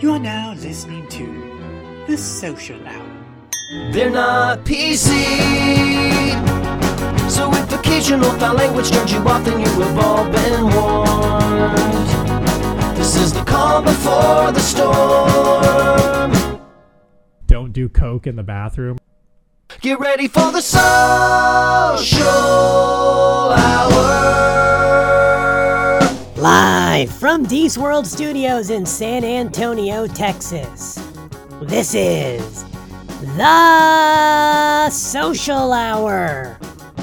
You are now listening to The Social Hour. They're not PC. So if occasional foul language turns you off, then you have all been warned. This is the calm before the storm. Don't do coke in the bathroom. Get ready for the Social Hour. Live from Dees World Studios in San Antonio, Texas. This is The Social Hour.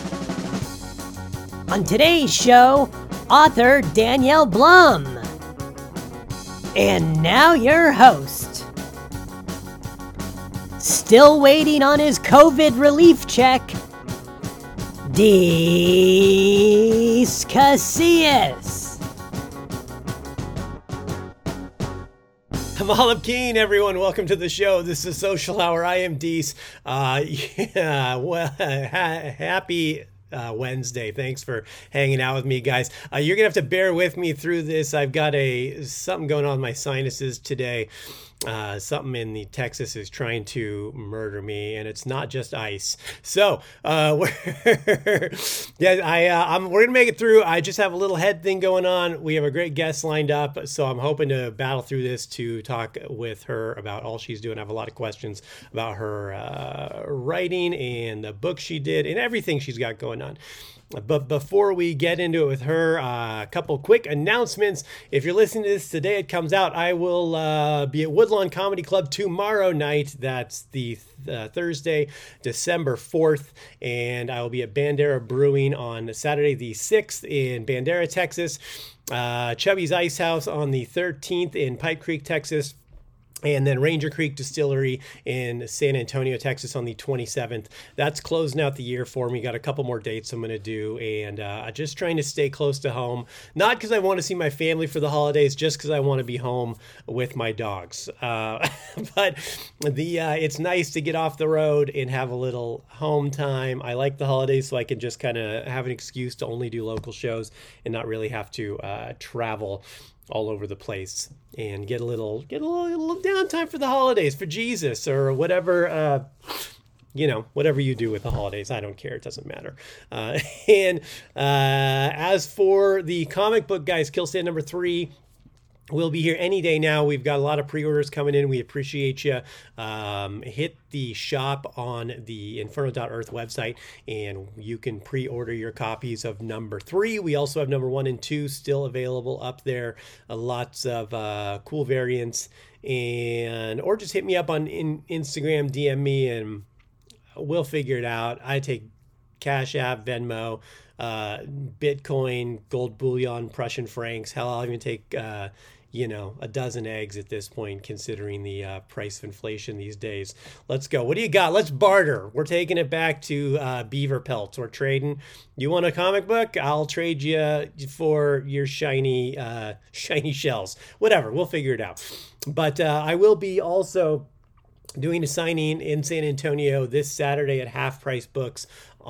On today's show, author Danielle Blum. And now your host. Still waiting on his COVID relief check, Dees Casillas. I'm Olive Keen, everyone. Welcome to the show. This is Social Hour. I am Dees. Happy Wednesday. Thanks for hanging out with me, guys. You're gonna have to bear with me through this. I've got something going on with my sinuses today. Something in the Texas is trying to murder me, and it's not just ice. So we're gonna make it through. I just have a little head thing going on. We have a great guest lined up, so I'm hoping to battle through this to talk with her about all she's doing. I have a lot of questions about her writing and the book she did and everything she's got going on. But before we get into it with her, a couple quick announcements. If you're listening to this today, it comes out. I will be at Woodlawn Comedy Club tomorrow night. That's the Thursday, December 4th. And I will be at Bandera Brewing on Saturday the 6th in Bandera, Texas. Chubby's Ice House on the 13th in Pipe Creek, Texas. And then Ranger Creek Distillery in San Antonio, Texas on the 27th. That's closing out the year for me. Got a couple more dates I'm going to do. And just trying to stay close to home. Not because I want to see my family for the holidays, just because I want to be home with my dogs. But it's nice to get off the road and have a little home time. I like the holidays so I can just kind of have an excuse to only do local shows and not really have to travel all over the place and get a little downtime for the holidays, for Jesus, or whatever, whatever you do with the holidays. I don't care. It doesn't matter. And as for the comic book, guys, Kill Stand number 3 will be here any day now. We've got a lot of pre-orders coming in. We appreciate you. Hit the shop on the Inferno.Earth website, and you can pre-order your copies of number 3. We also have number 1 and 2 still available up there. Lots of cool variants, or just hit me up on Instagram, DM me, and we'll figure it out. I take Cash App, Venmo, Bitcoin, gold bullion, Prussian francs. Hell, I'll even take a dozen eggs at this point, considering the price of inflation these days. Let's go. What do you got? Let's barter. We're taking it back to beaver pelts. We're trading. You want a comic book? I'll trade you for your shiny shells. Whatever. We'll figure it out. But I will be also doing a signing in San Antonio this Saturday at Half Price Books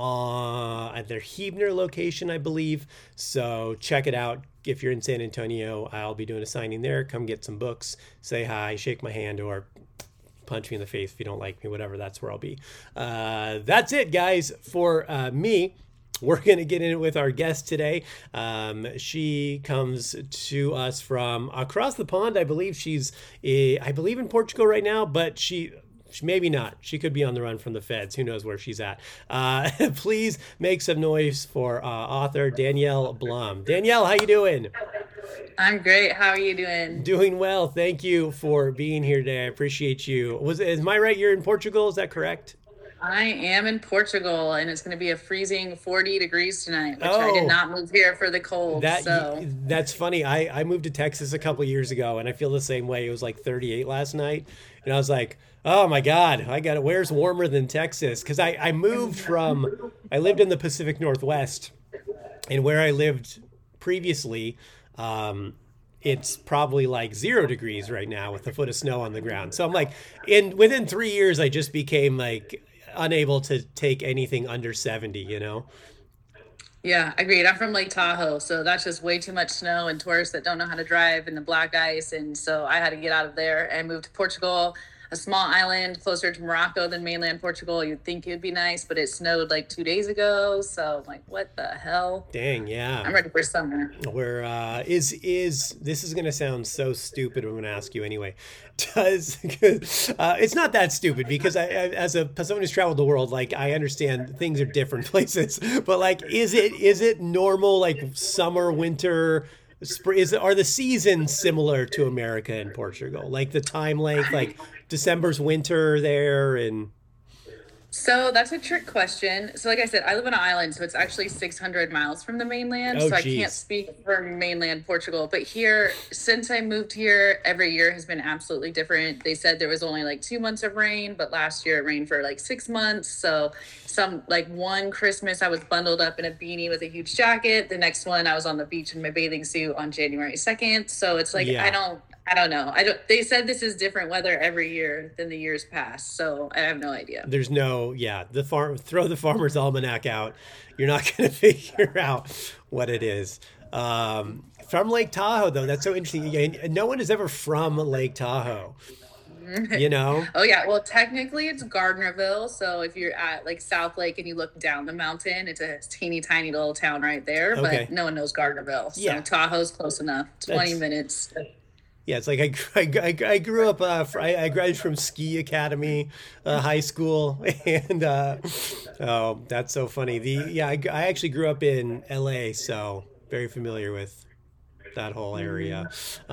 at their Huebner location, I believe. So check it out. If you're in San Antonio, I'll be doing a signing there. Come get some books, say hi, shake my hand, or punch me in the face if you don't like me, whatever. That's where I'll be. That's it, guys, for me. We're going to get in it with our guest today. She comes to us from across the pond. I believe she's in Portugal right now, but she maybe not. She could be on the run from the feds. Who knows where she's at? Please make some noise for author Danielle Blum. Danielle, how you doing? I'm great. How are you doing? Doing well. Thank you for being here today. I appreciate you. Am I right? You're in Portugal? Is that correct? I am in Portugal, and it's going to be a freezing 40 degrees tonight, which I did not move here for the cold. That's funny. I moved to Texas a couple years ago, and I feel the same way. It was like 38 last night, and I was like, oh my God, where's warmer than Texas? Because I lived in the Pacific Northwest, and where I lived previously, it's probably like 0 degrees right now with a foot of snow on the ground. So I'm like, within 3 years, I just became like unable to take anything under 70, Yeah, agreed. I'm from Lake Tahoe, so that's just way too much snow and tourists that don't know how to drive in the black ice. And so I had to get out of there and move to Portugal, a small island closer to Morocco than mainland Portugal. You'd think it'd be nice, but it snowed like 2 days ago. So I'm like, what the hell? Dang, yeah. I'm ready for summer. Where this is going to sound so stupid? I'm going to ask you anyway. It's not that stupid because as someone who's traveled the world, like I understand things are different places, but like, is it normal, like summer, winter, spring? Are the seasons similar to America and Portugal? Like the time length, like December's winter there and. So that's a trick question. So like I said, I live on an island, so it's actually 600 miles from the mainland. Oh, so I geez. can't speak for mainland Portugal. But here, since I moved here, every year has been absolutely different. They said there was only like 2 months of rain, but last year it rained for like 6 months. So one Christmas, I was bundled up in a beanie with a huge jacket. The next one, I was on the beach in my bathing suit on January 2nd. So it's like, Yeah. I don't know. They said this is different weather every year than the years past, so I have no idea. There's no, throw the Farmer's Almanac out. You're not going to figure out what it is. From Lake Tahoe, though, that's so interesting. No one is ever from Lake Tahoe, you know? Oh yeah, well technically it's Gardnerville, so if you're at like South Lake and you look down the mountain, it's a teeny tiny little town right there, Okay. but no one knows Gardnerville. So Yeah. Tahoe's close enough, 20 minutes. Yeah, it's like I grew up. I graduated from Ski Academy High School, and oh, that's so funny. I actually grew up in L.A., so very familiar with that whole area.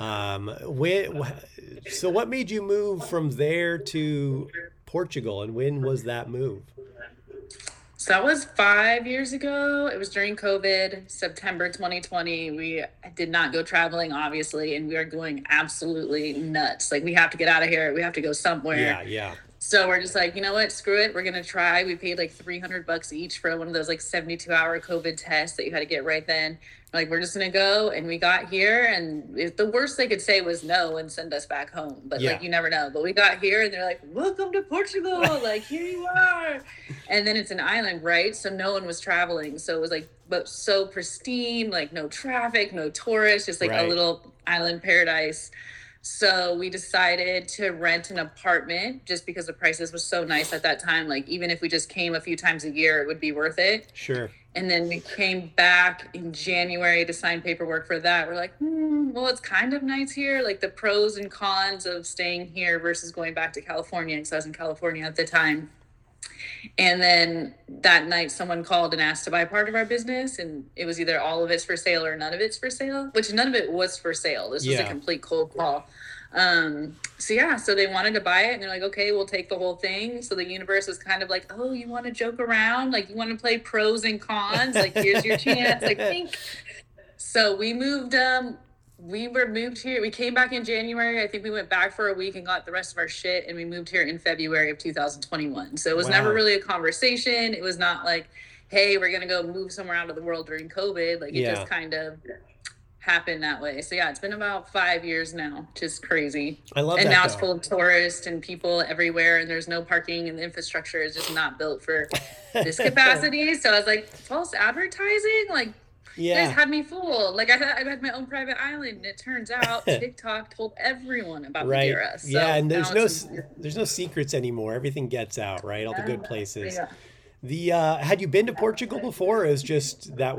So what made you move from there to Portugal, and when was that move? So that was 5 years ago. It was during COVID, September 2020. We did not go traveling, obviously, and we are going absolutely nuts. Like, we have to get out of here. We have to go somewhere. Yeah. So we're just like, you know what? Screw it. We're going to try. We paid like $300 each for one of those like 72-hour COVID tests that you had to get right then. Like, we're just going to go. And we got here, and the worst they could say was no and send us back home. But Yeah. like, you never know. But we got here and they're like, welcome to Portugal. Like, here you are. And then it's an island, right? So no one was traveling. So it was like, but so pristine, like no traffic, no tourists, just like Right. a little island paradise. So we decided to rent an apartment just because the prices was so nice at that time. Like, even if we just came a few times a year, it would be worth it. Sure. And then we came back in January to sign paperwork for that. We're like, well, it's kind of nice here. Like the pros and cons of staying here versus going back to California, because I was in California at the time. And then that night someone called and asked to buy part of our business, and it was either all of it's for sale or none of it's for sale, which none of it was for sale. This was a Yeah. complete cold call. So they wanted to buy it, and they're like, okay, we'll take the whole thing. So the universe was kind of like, oh, you want to joke around? Like, you want to play pros and cons? Like, here's your chance. Like, think. So we moved, moved here. We came back in January. I think we went back for a week and got the rest of our shit, and we moved here in February of 2021. So it was never Wow. really a conversation. It was not like, hey, we're going to go move somewhere out of the world during COVID. Like, it Yeah. just kind of happened that way. So yeah, it's been about 5 years now, which is crazy. I love and that, now it's though. full of tourists and people everywhere, and there's no parking, and the infrastructure is just not built for this capacity. So I was like, false advertising? Like, you guys Yeah. had me fooled. Like, I thought I had my own private island, and it turns out TikTok told everyone about Right. Madeira. So Yeah, and there's now there's no secrets anymore. Everything gets out, right? All the good places. Yeah. Had you been to Portugal before? Or it was just that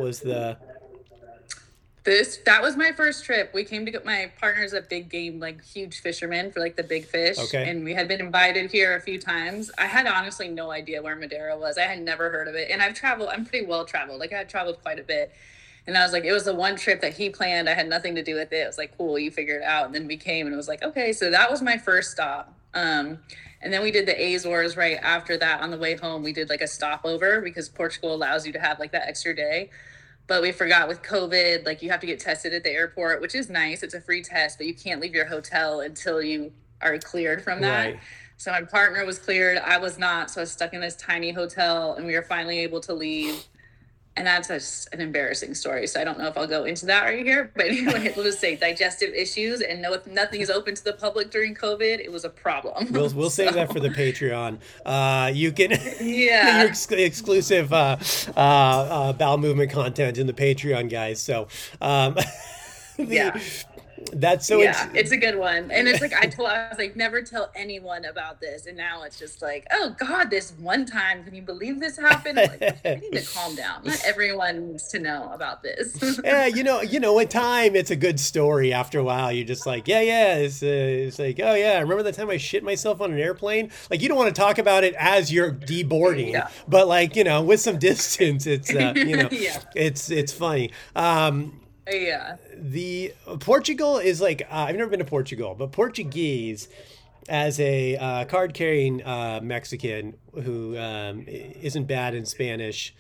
was my first trip. We came to get my partner's a big game, like huge fisherman for like the big fish. Okay. And we had been invited here a few times. I had honestly no idea where Madeira was. I had never heard of it. And I'm pretty well traveled. Like, I had traveled quite a bit. And I was like, it was the one trip that he planned. I had nothing to do with it. It was like, cool, you figure it out. And then we came, and it was like, okay, so that was my first stop. And then we did the Azores right after that. On the way home, we did like a stopover because Portugal allows you to have like that extra day. But we forgot with COVID, like, you have to get tested at the airport, which is nice. It's a free test, but you can't leave your hotel until you are cleared from that. Right. So my partner was cleared. I was not. So I was stuck in this tiny hotel, and we were finally able to leave. And that's an embarrassing story. So I don't know if I'll go into that right here. But anyway, we'll just say digestive issues, and no, if nothing is open to the public during COVID, it was a problem. We'll save that for the Patreon. You can Yeah. your exclusive bowel movement content in the Patreon, guys. So Yeah. that's so Yeah, it's a good one. And it's like, I was like, never tell anyone about this. And now it's just like, oh God, this one time, can you believe this happened? I'm like, I need to calm down. Not everyone needs to know about this. yeah, you know, in time, it's a good story. After a while, you're just like, yeah, it's like, oh yeah, remember the time I shit myself on an airplane? Like, you don't want to talk about it as you're deboarding, Yeah. but like, you know, with some distance, it's you know, Yeah. it's funny. Yeah. The Portugal is like, I've never been to Portugal, but Portuguese, as a card-carrying Mexican who isn't bad in Spanish,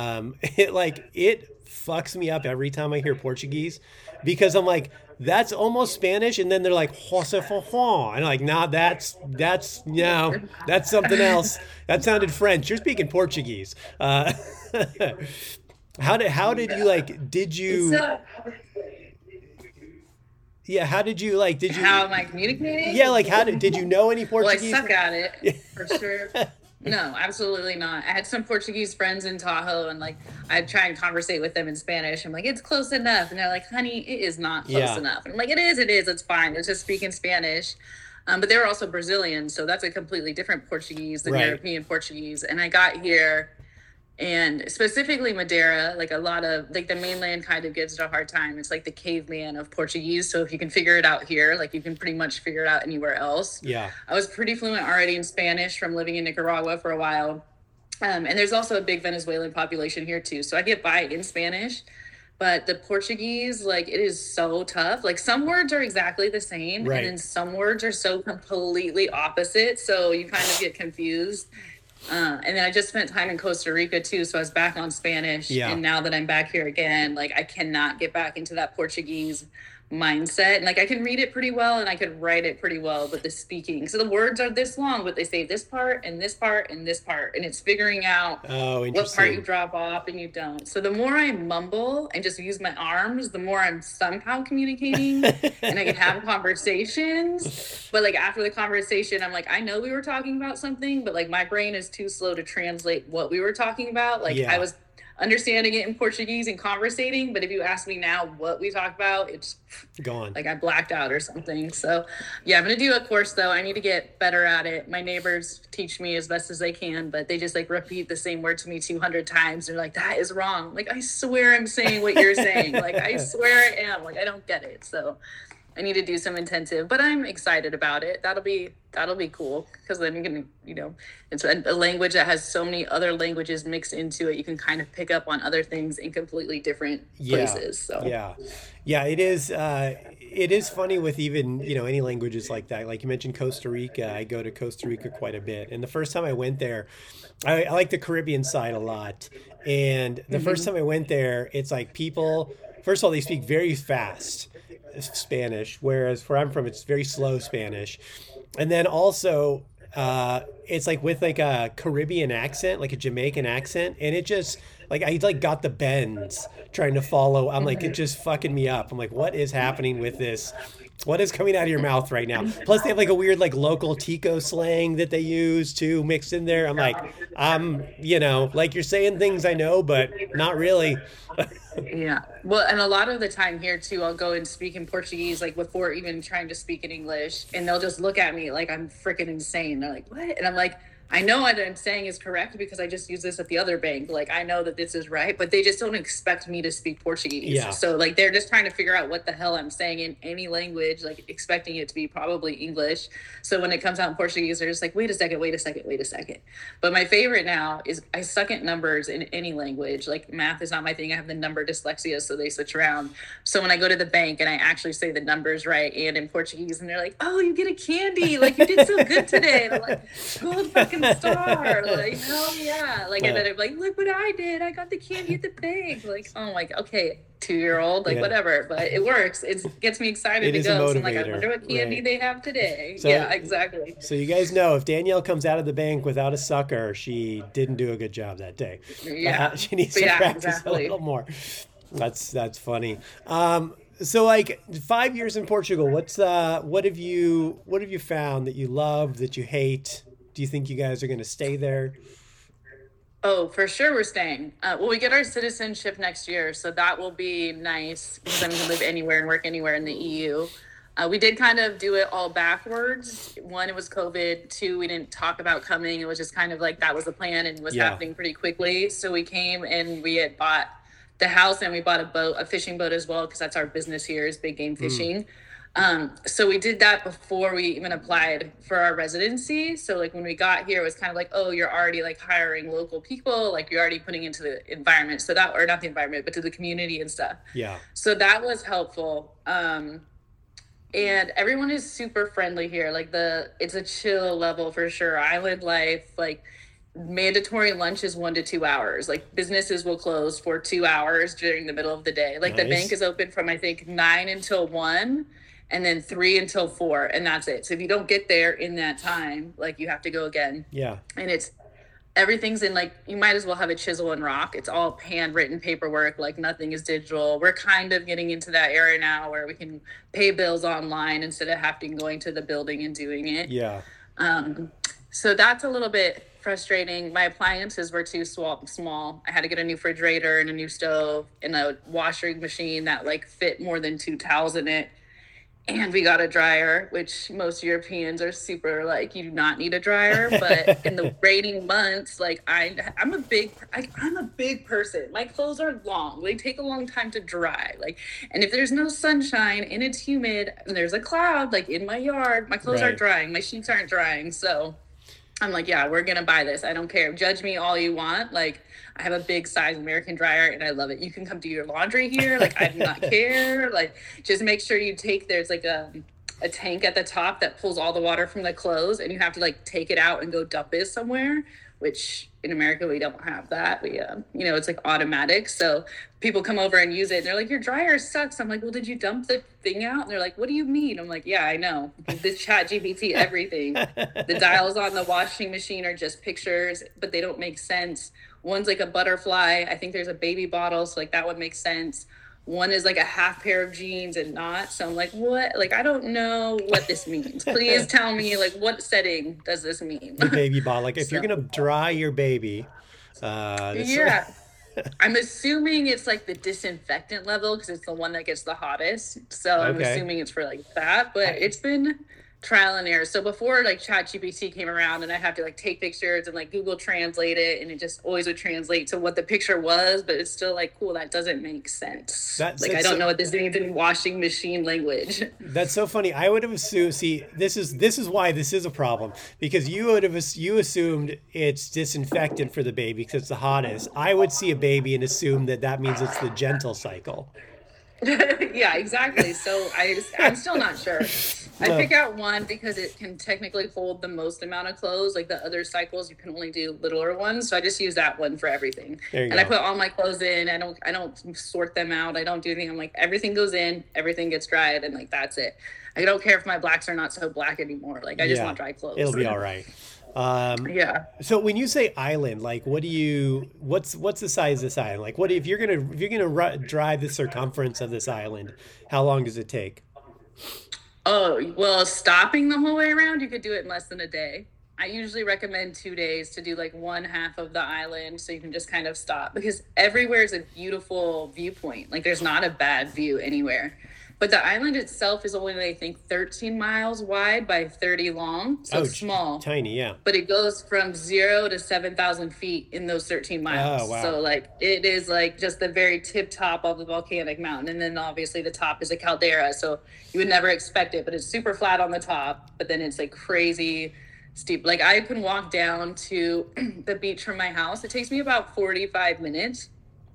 it fucks me up every time I hear Portuguese, because I'm like, that's almost Spanish, and then they're like, Jose Fajon, and I'm like, nah, that's no, that's something else. That sounded French. You're speaking Portuguese. How did you like? Did you? Yeah, how did you like? Did you? How am I communicating? Yeah, like did you know any Well, I Portuguese? suck at it for sure. No, absolutely not. I had some Portuguese friends in Tahoe, and like I'd try and conversate with them in Spanish. I'm like, it's close enough, and they're like, honey, it is not close Yeah. enough. And I'm like, it is, it's fine. It's just speaking Spanish. But they were also Brazilian, so that's a completely different Portuguese than Right. European Portuguese. And I got here, and specifically Madeira, like a lot of like the mainland kind of gives it a hard time. It's like the caveman of Portuguese. So if you can figure it out here, like you can pretty much figure it out anywhere else. Yeah. I was pretty fluent already in Spanish from living in Nicaragua for a while. And there's also a big Venezuelan population here too. So I get by in Spanish, but the Portuguese, like it is so tough. Like some words are exactly the same, Right. and then some words are so completely opposite. So you kind of get confused. And then I just spent time in Costa Rica too, so I was back on Spanish. Yeah. And now that I'm back here again, like I cannot get back into that Portuguese mindset. And like I can read it pretty well and I could write it pretty well, but the speaking, so the words are this long, but they say this part and this part and this part, and it's figuring out Oh, what part interesting. you drop off and you don't. So the more I mumble and just use my arms, the more I'm somehow communicating and I can have conversations. But like after the conversation, I'm like, I know we were talking about something, but like my brain is too slow to translate what we were talking about. Like Yeah. I was understanding it in Portuguese and conversating, but if you ask me now what we talk about, it's Gone. like I blacked out or something. So yeah, I'm gonna do a course though. I need to get better at it. My neighbors teach me as best as they can, but they just like repeat the same word to me 200 times. They're like, that is wrong. Like, I swear I'm saying what you're saying. Like, I swear I am. Like, I don't get it. So I need to do some intensive, but I'm excited about it. That'll be cool, because then you can, you know, it's a language that has so many other languages mixed into it. You can kind of pick up on other things in completely different places. So Yeah, it is. It is funny with even, you know, any languages like that. Like you mentioned Costa Rica. I go to Costa Rica quite a bit, and the first time I went there, I like the Caribbean side a lot. And the first time I went there, it's like people. First of all, they speak very fast Spanish, whereas where I'm from, it's very slow Spanish. And then also, it's like with like a Caribbean accent, like a Jamaican accent, and it just like I like got the bends trying to follow. I'm like, it just fucking me up. I'm like, what is happening with this? What is coming out of your mouth right now? Plus, they have like a weird like local Tico slang that they use too mixed in there. I'm like, you know, like you're saying things I know, but not really. Yeah. Well, and a lot of the time here too, I'll go and speak in Portuguese, like before even trying to speak in English, and they'll just look at me like I'm freaking insane. They're like, what? And I'm like, I know what I'm saying is correct because I just use this at the other bank. Like, I know that this is right, but they just don't expect me to speak Portuguese. Yeah. So like, they're just trying to figure out what the hell I'm saying in any language, like expecting it to be probably English. So when it comes out in Portuguese, they're just like, wait a second. But my favorite now is I suck at numbers in any language. Like math is not my thing. I have the number dyslexia, so they switch around. So when I go to the bank and I actually say the numbers right and in Portuguese, and they're like, oh, you get a candy. Like, you did so good today. And I'm like, go the fucking fucking star. Like, hell yeah. Like, and then I'm like, look what I did. I got the candy at the bank. Like, oh my, okay, 2-year-old, like, whatever. But it works. It gets me excited to go. So I'm like, I wonder what candy they have today. So, yeah, exactly. So you guys know, if Danielle comes out of the bank without a sucker, she didn't do a good job that day. Yeah. She needs to practice a little more. That's funny. So like 5 years in Portugal, what have you found that you love, that you hate? Do you think you guys are going to stay there? Oh, for sure we're staying. Well, we get our citizenship next year, so that will be nice because then we can live anywhere and work anywhere in the EU. We did kind of do it all backwards. One, it was COVID. Two, we didn't talk about coming. It was just kind of like that was the plan and it was happening pretty quickly. So we came and we had bought the house and we bought a fishing boat as well because that's our business here is big game fishing. So we did that before we even applied for our residency. So like when we got here, it was kind of like, oh, you're already like hiring local people, like you're already putting into the environment. So that, or not the environment, but to the community and stuff. Yeah. So that was helpful. And everyone is super friendly here. Like it's a chill level for sure. Island life, like mandatory lunch is 1 to 2 hours. Like businesses will close for 2 hours during the middle of the day. Like the bank is open from I think 9 until 1 and then 3 until 4 and that's it. So if you don't get there in that time, like you have to go again. Yeah. And everything's in like, you might as well have a chisel and rock. It's all handwritten paperwork, like nothing is digital. We're kind of getting into that era now where we can pay bills online instead of going to the building and doing it. Yeah. So that's a little bit frustrating. My appliances were too small. I had to get a new refrigerator and a new stove and a washing machine that like fit more than 2 towels in it. And we got a dryer, which most Europeans are super like, you do not need a dryer. But in the raining months, like I'm a big person. My clothes are long. They take a long time to dry. Like, and if there's no sunshine and it's humid and there's a cloud, like in my yard, my clothes aren't drying. My sheets aren't drying. So I'm like, yeah, we're going to buy this. I don't care. Judge me all you want. Like, I have a big size American dryer and I love it. You can come do your laundry here. Like, I do not care. Like, just make sure you there's like a tank at the top that pulls all the water from the clothes and you have to like take it out and go dump it somewhere, which in America, we don't have that. We, it's like automatic. So people come over and use it and they're like, your dryer sucks. I'm like, well, did you dump the thing out? And they're like, what do you mean? I'm like, yeah, I know. This ChatGPT, everything. The dials on the washing machine are just pictures, but they don't make sense. One's like a butterfly. I think there's a baby bottle. So like that would make sense. One is like a half pair of jeans and not. So I'm like, what? Like, I don't know what this means. Please tell me, like, what setting does this mean? The baby bottle. Like, if you're going to dry your baby. Yeah. I'm assuming it's like the disinfectant level because it's the one that gets the hottest. So I'm assuming it's for like that. But it's been trial and error. So before like ChatGPT came around and I have to like take pictures and like Google translate it and it just always would translate to what the picture was, but it's still like, cool, that doesn't make sense. I don't know what this means in washing machine language. That's so funny. I would have assumed, this is why this is a problem, because you assumed it's disinfectant for the baby because it's the hottest. I would see a baby and assume that means it's the gentle cycle. Yeah, exactly. So I'm still not sure. I pick out one because it can technically hold the most amount of clothes. Like the other cycles, you can only do littler ones. So I just use that one for everything. I put all my clothes in. I don't sort them out. I don't do anything. I'm like, everything goes in, everything gets dried, and like that's it. I don't care if my blacks are not so black anymore. Like I just want dry clothes. It'll be all right. Yeah. So when you say island, like, what's the size of this island? Like, if you're gonna drive the circumference of this island, how long does it take? Oh, well, stopping the whole way around, you could do it in less than a day. I usually recommend 2 days to do like one half of the island so you can just kind of stop because everywhere is a beautiful viewpoint. Like there's not a bad view anywhere. But the island itself is only, I think, 13 miles wide by 30 long. So it's small. Tiny, yeah. But it goes from 0 to 7,000 feet in those 13 miles. Oh, wow. So, like, it is, like, just the very tip top of the volcanic mountain. And then, obviously, the top is a caldera. So you would never expect it. But it's super flat on the top. But then it's, like, crazy steep. Like, I can walk down to the beach from my house. It takes me about 45 minutes.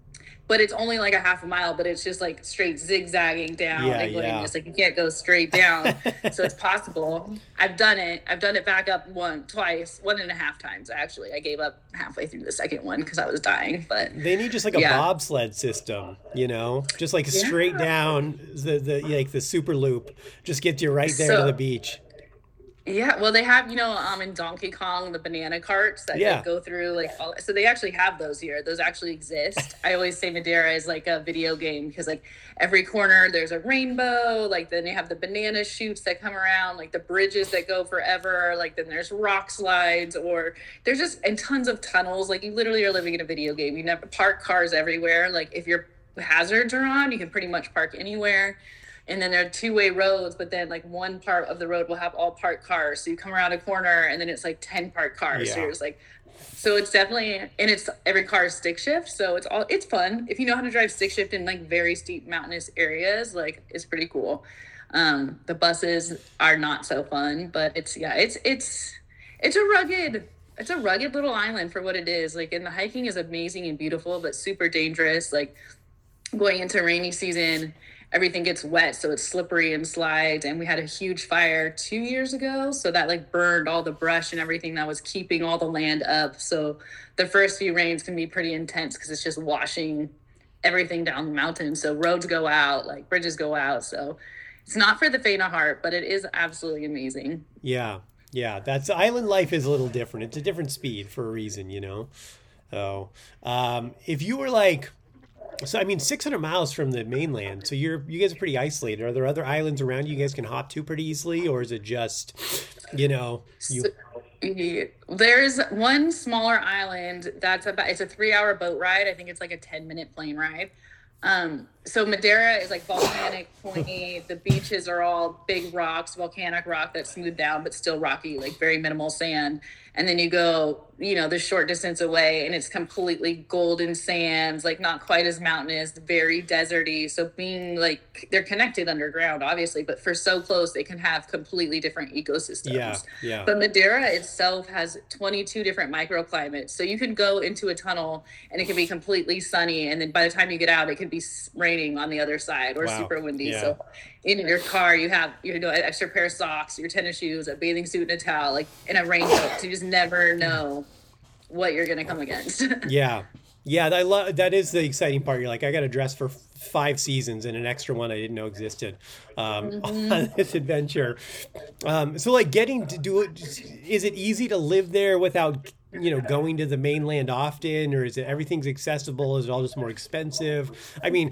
but it's only like a half a mile, but it's just like straight zigzagging down. It's like you can't go straight down. So it's possible. I've done it back up twice, 1.5 times actually. I gave up halfway through the second one because I was dying. But they need just like a bobsled system, just like straight down the super loop, just gets you right there to the beach. Yeah, well, they have, in Donkey Kong, the banana carts that go through, so they actually have those here. Those actually exist. I always say Madeira is like a video game because, like, every corner there's a rainbow. Like, then they have the banana shoots that come around, like the bridges that go forever. Like, then there's rock slides, or there's and tons of tunnels. Like, you literally are living in a video game. You never park cars everywhere. Like, if your hazards are on, you can pretty much park anywhere. And then there are two-way roads, but then like one part of the road will have all parked cars. So you come around a corner and then it's like 10 parked cars. Yeah. So you're just like, so it's definitely, and it's every car is stick shift. So it's fun. If you know how to drive stick shift in like very steep mountainous areas, like it's pretty cool. The buses are not so fun, but it's a rugged little island for what it is. Like, and the hiking is amazing and beautiful, but super dangerous. Like going into rainy season, everything gets wet, so it's slippery and slides. And we had a huge fire 2 years ago, so that like burned all the brush and everything that was keeping all the land up. So the first few rains can be pretty intense because it's just washing everything down the mountain. So roads go out, like bridges go out. So it's not for the faint of heart, but it is absolutely amazing. Yeah, that's island life is a little different. It's a different speed for a reason, So if you were like, 600 miles from the mainland, so you guys are pretty isolated. Are there other islands around you guys can hop to pretty easily, or is it just, There's one smaller island it's a 3-hour boat ride. I think it's like a 10-minute plane ride. So Madeira is like volcanic, pointy. The beaches are all big rocks, volcanic rock that's smoothed down, but still rocky, like very minimal sand. And then you go, the short distance away and it's completely golden sands, like not quite as mountainous, very deserty. So being like, they're connected underground, obviously, but for so close, they can have completely different ecosystems. Yeah. But Madeira itself has 22 different microclimates. So you can go into a tunnel and it can be completely sunny. And then by the time you get out, it could be raining on the other side or super windy. Yeah. So in your car, you have, an extra pair of socks, your tennis shoes, a bathing suit, and a towel, like in a raincoat. So you just never know what you're going to come against. Yeah, I love that. Is the exciting part. You're like, I got to dress for 5 seasons and an extra one I didn't know existed on this adventure. So like getting to do it, is it easy to live there without going to the mainland often, or is it everything's accessible? Is it all just more expensive? I mean,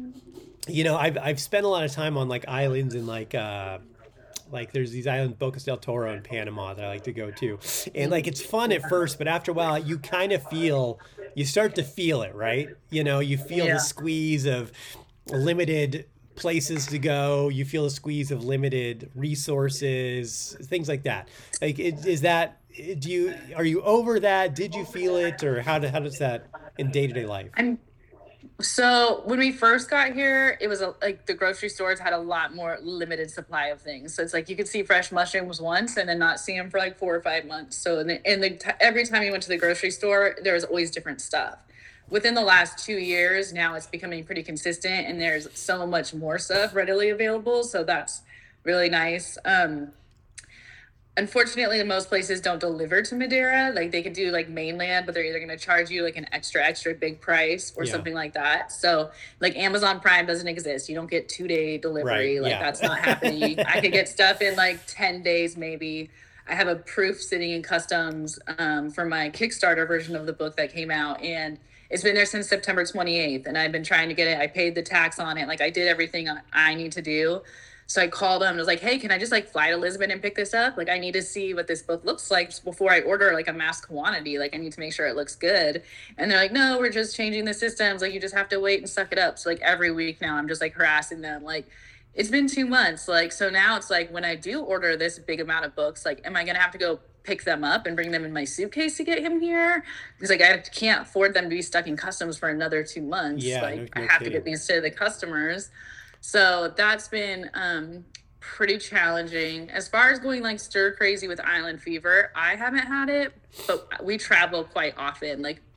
I've spent a lot of time on like islands and like there's these islands, Bocas del Toro in Panama, that I like to go to. And like, it's fun at first, but after a while you kind of you start to feel it, right? You feel the squeeze of limited places to go. You feel the squeeze of limited resources, things like that. Like, are you over that? Did you feel it, or how does that in day-to-day life? So when we first got here, it was like the grocery stores had a lot more limited supply of things. So it's like you could see fresh mushrooms once and then not see them for like 4 or 5 months. So every time you went to the grocery store, there was always different stuff. Within the last 2 years, now it's becoming pretty consistent and there's so much more stuff readily available. So that's really nice. Unfortunately, most places don't deliver to Madeira. Like they could do like mainland, but they're either going to charge you like an extra big price or something like that. So like Amazon Prime doesn't exist. You don't get 2-day delivery. Right. That's not happening. I could get stuff in like 10 days, maybe. I have a proof sitting in customs for my Kickstarter version of the book that came out, and it's been there since September 28th. And I've been trying to get it. I paid the tax on it. Like I did everything I need to do. So I called them and was like, hey, can I just like fly to Lisbon and pick this up? Like, I need to see what this book looks like before I order like a mass quantity. Like, I need to make sure it looks good. And they're like, no, we're just changing the systems. Like, you just have to wait and suck it up. So like every week now I'm just like harassing them. Like, it's been 2 months. Like, so now it's like when I do order this big amount of books, like, am I going to have to go pick them up and bring them in my suitcase to get him here? Because like I can't afford them to be stuck in customs for another 2 months. Yeah, like I have to get these to the customers. So that's been pretty challenging. As far as going like stir crazy with island fever, I haven't had it, but we travel quite often. Like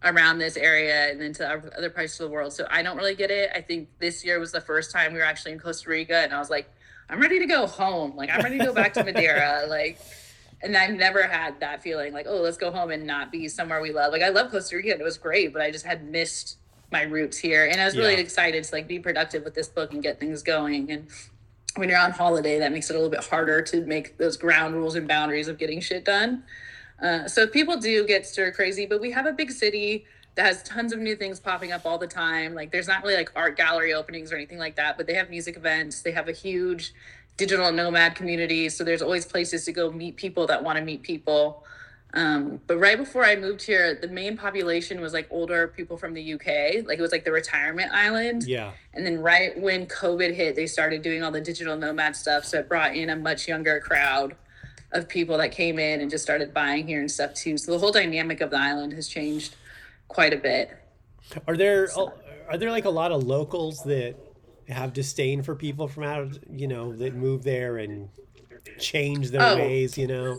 around this area and then to other parts of the world. So I don't really get it. I think this year was the first time we were actually in Costa Rica, and I was like, I'm ready to go home. Like, I'm ready to go back to Madeira. Like, and I've never had that feeling like, oh, let's go home and not be somewhere we love. Like, I love Costa Rica and it was great, but I just had missed my roots here. And I was really excited to like be productive with this book and get things going. And when you're on holiday, that makes it a little bit harder to make those ground rules and boundaries of getting shit done. So people do get stir crazy, but we have a big city that has tons of new things popping up all the time. Like, there's not really like art gallery openings or anything like that, but they have music events. They have a huge digital nomad community. So there's always places to go meet people that want to meet people. But right before I moved here, the main population was like older people from the UK. Like, it was like the retirement island. Yeah. And then right when COVID hit, they started doing all the digital nomad stuff. So it brought in a much younger crowd of people that came in and just started buying here and stuff too. So the whole dynamic of the island has changed quite a bit. Are there like a lot of locals that have disdain for people from out, that move there and change their ways,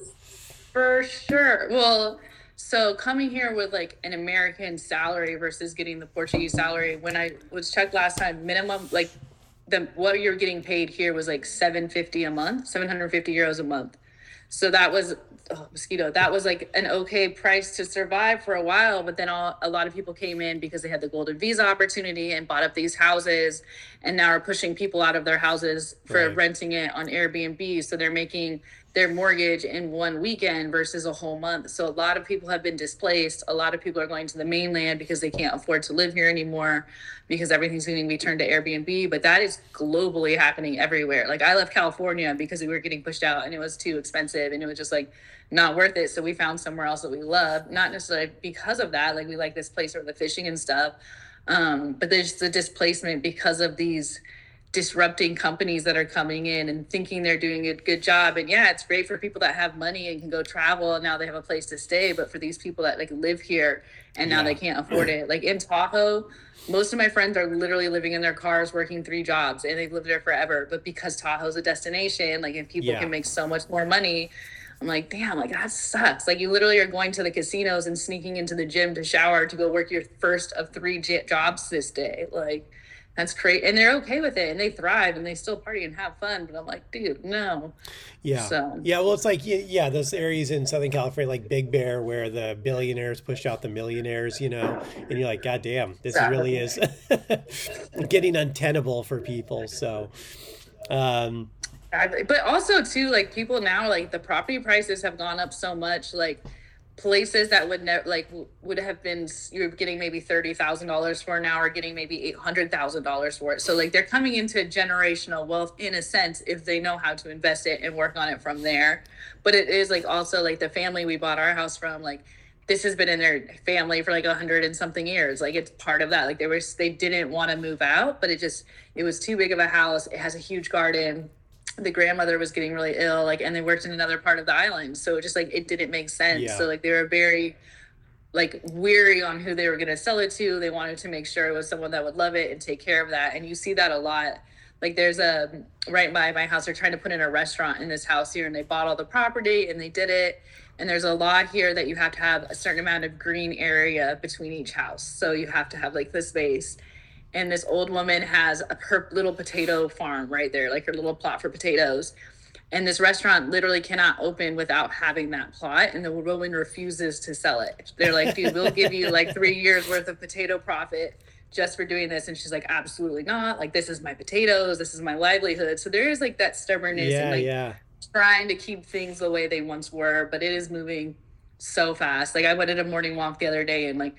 For sure. Well, so coming here with like an American salary versus getting the Portuguese salary, when I was checked last time, minimum, like what you're getting paid here was like 750 a month, 750 euros a month. So that was, that was like an okay price to survive for a while. But then a lot of people came in because they had the golden visa opportunity and bought up these houses, and now are pushing people out of their houses for renting it on Airbnb. So they're making their mortgage in one weekend versus a whole month. So a lot of people have been displaced. A lot of people are going to the mainland because they can't afford to live here anymore because everything's going to be turned to Airbnb. But that is globally happening everywhere. Like, I left California because we were getting pushed out and it was too expensive and it was just like not worth it. So we found somewhere else that we love, not necessarily because of that. Like, we like this place for the fishing and stuff. But there's the displacement because of these disrupting companies that are coming in and thinking they're doing a good job. And yeah, it's great for people that have money and can go travel and now they have a place to stay. But for these people that like live here and now they can't afford it, like in Tahoe, most of my friends are literally living in their cars, working 3 jobs, and they've lived there forever. But because Tahoe's a destination, like, and people can make so much more money, I'm like, damn, like, that sucks. Like, you literally are going to the casinos and sneaking into the gym to shower to go work your first of 3 jobs this day. Like, that's crazy. And they're okay with it and they thrive and they still party and have fun. But I'm like, dude, no. Yeah. So. Yeah. Well, it's like, those areas in Southern California, like Big Bear, where the billionaires push out the millionaires, and you're like, God damn, this really is getting untenable for people. So, but also too, like, people now, like, the property prices have gone up so much, like, places that would never, like, would have been, you're getting maybe $30,000 for now, or getting maybe $800,000 for it. So like, they're coming into generational wealth in a sense if they know how to invest it and work on it from there. But it is like, also like the family we bought our house from, like, this has been in their family for like 100 and something years. Like, it's part of that. Like, they didn't want to move out, but it was too big of a house. It has a huge garden. The grandmother was getting really ill, like, and they worked in another part of the island. So it just, like, it didn't make sense. Yeah. So like, they were very like weary on who they were going to sell it to. They wanted to make sure it was someone that would love it and take care of that. And you see that a lot. Like, there's right by my house, they're trying to put in a restaurant in this house here, and they bought all the property and they did it. And there's a law here that you have to have a certain amount of green area between each house. So you have to have like the space. And this old woman has her little potato farm right there, like her little plot for potatoes. And this restaurant literally cannot open without having that plot. And the woman refuses to sell it. They're like, dude, we'll give you like 3 years worth of potato profit just for doing this. And she's like, absolutely not. Like, this is my potatoes. This is my livelihood. So there is like that stubbornness and like trying to keep things the way they once were. But it is moving so fast. Like, I went on a morning walk the other day, and like,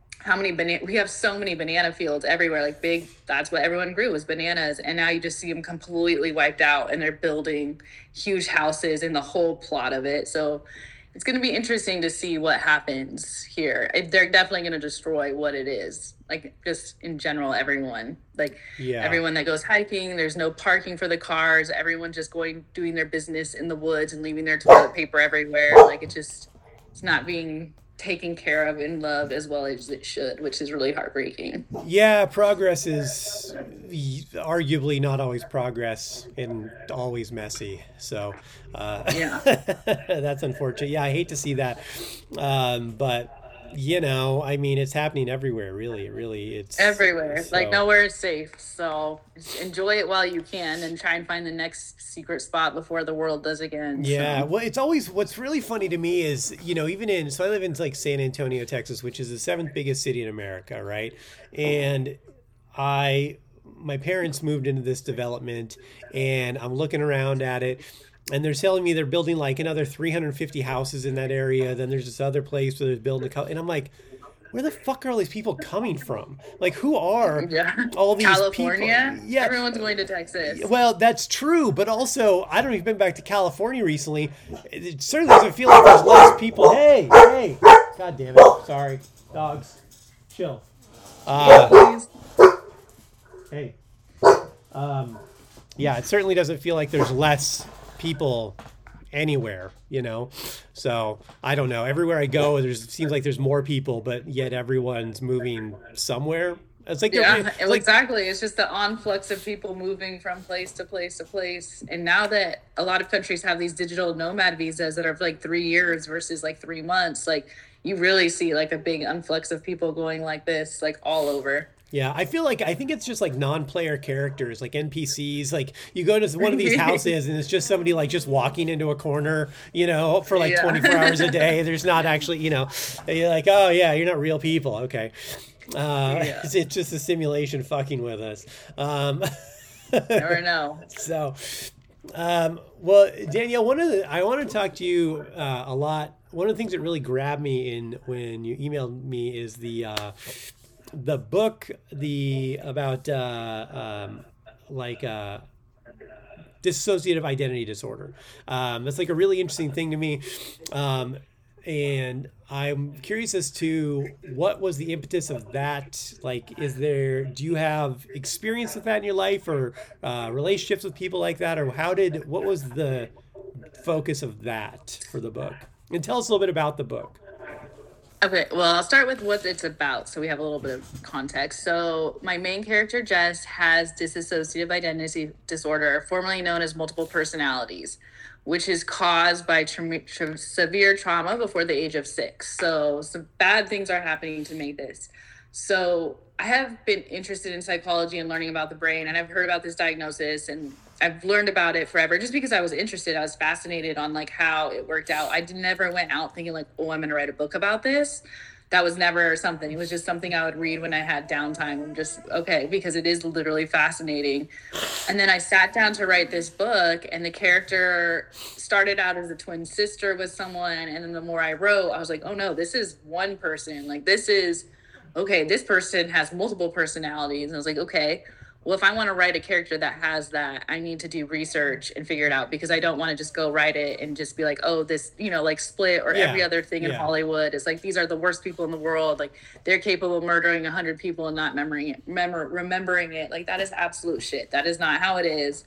we have so many banana fields everywhere, like big, that's what everyone grew, was bananas. And now you just see them completely wiped out, and they're building huge houses in the whole plot of it. So it's going to be interesting to see what happens here. They're definitely going to destroy what it is. Like, just in general, everyone, like everyone that goes hiking, there's no parking for the cars. Everyone just doing their business in the woods and leaving their toilet paper everywhere. Like, it's not being taken care of and loved as well as it should, which is really heartbreaking. Yeah, progress is arguably not always progress and always messy. So that's unfortunate. Yeah, I hate to see that. But you know, I mean, it's happening everywhere, really. It's Everywhere. so, Like nowhere is safe. So just enjoy it while you can and try and find the next secret spot before the world does again. yeah. So. Well, it's always, what's really funny to me is, you know, so I live in like San Antonio, Texas, which is the 7th biggest city in America, right? And my parents moved into this development, and I'm looking around at it, and they're telling me they're building like another 350 houses in that area. Then there's this other place where they're building and I'm like, where the fuck are all these people coming from? Like, who are all these California? people? Yeah. Everyone's going to Texas. Well, that's true, but also, I don't know if you've been back to California recently. It certainly doesn't feel like there's less people. Hey! God damn it. Sorry. Dogs. Chill. Please. Hey. Yeah, it certainly doesn't feel like there's less people anywhere, you know? So, I don't know. Everywhere I go, seems like there's more people, but yet everyone's moving somewhere. It's like Exactly. It's just the influx of people moving from place to place to place. And now that a lot of countries have these digital nomad visas that are like 3 years versus like 3 months, like you really see like a big influx of people going like this, like all over. Yeah, I think it's just like non-player characters, like NPCs. Like you go to one of these houses and it's just somebody like just walking into a corner, you know, for like 24 hours a day. There's not actually, you know, you're like, oh yeah, you're not real people. Okay. It's just a simulation fucking with us. Never know. So, well, Danielle, I want to talk to you a lot. One of the things that really grabbed me when you emailed me is the book, about dissociative identity disorder. That's like a really interesting thing to me. And I'm curious as to what was the impetus of that? Like, do you have experience with that in your life, or relationships with people like that? Or what was the focus of that for the book? And tell us a little bit about the book. Okay, well, I'll start with what it's about so we have a little bit of context. So my main character, Jess, has dissociative identity disorder, formerly known as multiple personalities, which is caused by severe trauma before the age of 6. So some bad things are happening to make this. So I have been interested in psychology and learning about the brain, and I've heard about this diagnosis, and I've learned about it forever just because I was interested. I was fascinated on like how it worked out. I never went out thinking like, oh, I'm going to write a book about this. That was never something. It was just something I would read when I had downtime. I'm just, okay, because it is literally fascinating. And then I sat down to write this book, and the character started out as a twin sister with someone. And then the more I wrote, I was like, oh no, this is one person. Like this person has multiple personalities. And I was like, okay, well, if I want to write a character that has that, I need to do research and figure it out, because I don't want to just go write it and just be like, oh, this, you know, like Split or every other thing in Hollywood. It's like, these are the worst people in the world. Like they're capable of murdering 100 people and not remembering it. Like that is absolute shit. That is not how it is.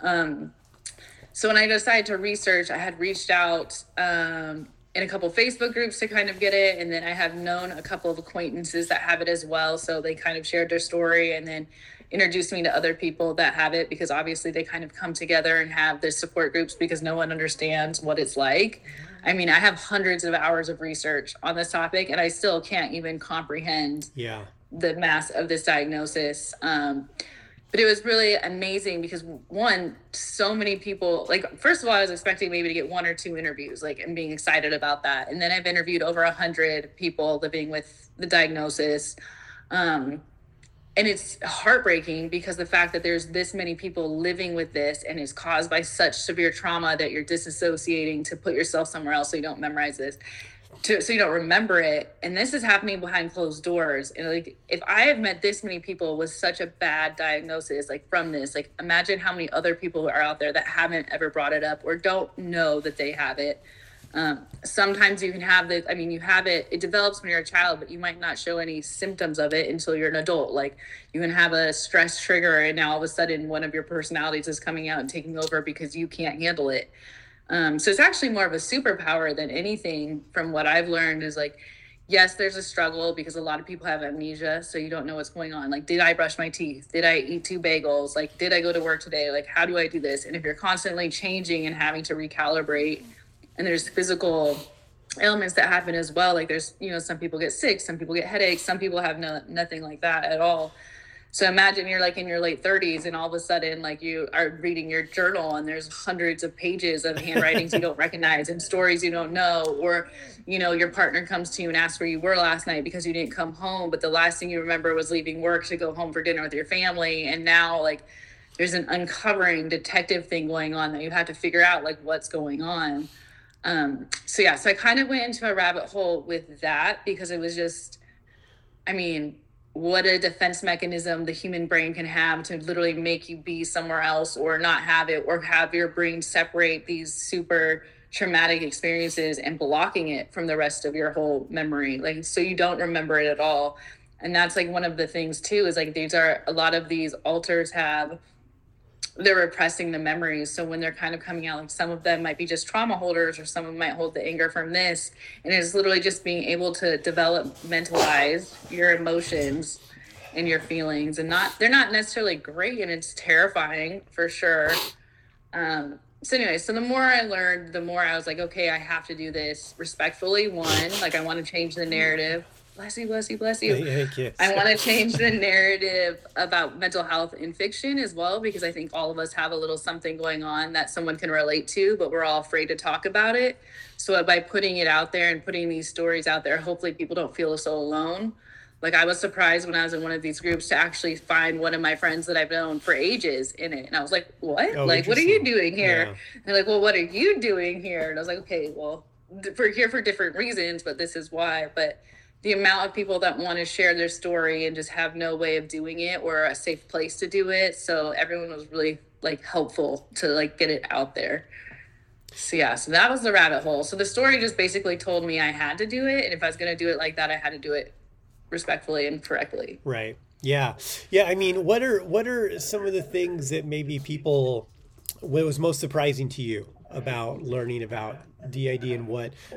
So when I decided to research, I had reached out in a couple Facebook groups to kind of get it. And then I have known a couple of acquaintances that have it as well. So they kind of shared their story and then introduced me to other people that have it, because obviously they kind of come together and have their support groups because no one understands what it's like. I mean, I have hundreds of hours of research on this topic and I still can't even comprehend the mass of this diagnosis. But it was really amazing because one, so many people, like, first of all, I was expecting maybe to get 1 or 2 interviews, like, and being excited about that. And then I've interviewed over 100 people living with the diagnosis. And it's heartbreaking because the fact that there's this many people living with this and it's caused by such severe trauma that you're disassociating to put yourself somewhere else so you don't memorize this, so you don't remember it. And this is happening behind closed doors. And like, if I have met this many people with such a bad diagnosis, like from this, like imagine how many other people are out there that haven't ever brought it up or don't know that they have it. Sometimes you can have you have it, it develops when you're a child, but you might not show any symptoms of it until you're an adult. Like you can have a stress trigger and now all of a sudden one of your personalities is coming out and taking over because you can't handle it. So it's actually more of a superpower than anything. From what I've learned is like, yes, there's a struggle because a lot of people have amnesia. So you don't know what's going on. Like, did I brush my teeth? Did I eat 2 bagels? Like, did I go to work today? Like, how do I do this? And if you're constantly changing and having to recalibrate, and there's physical ailments that happen as well. Like there's, some people get sick, some people get headaches, some people have nothing like that at all. So imagine you're like in your late 30s and all of a sudden like you are reading your journal and there's hundreds of pages of handwritings you don't recognize and stories you don't know, or your partner comes to you and asks where you were last night because you didn't come home, but the last thing you remember was leaving work to go home for dinner with your family. And now like there's an uncovering detective thing going on that you have to figure out like what's going on. So I kind of went into a rabbit hole with that because it was just, what a defense mechanism the human brain can have to literally make you be somewhere else or not have it, or have your brain separate these super traumatic experiences and blocking it from the rest of your whole memory. Like, so you don't remember it at all. And that's like one of the things too, is like, a lot of these alters they're repressing the memories. So when they're kind of coming out, like some of them might be just trauma holders, or some of them might hold the anger from this. And it's literally just being able to mentalize your emotions and your feelings, and they're not necessarily great, and it's terrifying for sure. So the more I learned, the more I was like, okay, I have to do this respectfully. One, like I want to change the narrative. Bless you. Thank you. I want to change the narrative about mental health in fiction as well, because I think all of us have a little something going on that someone can relate to, but we're all afraid to talk about it. So by putting it out there and putting these stories out there, hopefully people don't feel so alone. Like I was surprised when I was in one of these groups to actually find one of my friends that I've known for ages in it. And I was like, what? Oh, like, what are you doing here? Yeah. And they're like, well, what are you doing here? And I was like, okay, well, we're here for different reasons, but this is why. But the amount of people that want to share their story and just have no way of doing it or a safe place to do it. So everyone was really like helpful to like get it out there. So that was the rabbit hole. So the story just basically told me I had to do it. And if I was going to do it like that, I had to do it respectfully and correctly. Right. Yeah. I mean, what are some of the things that maybe what was most surprising to you about learning about DID and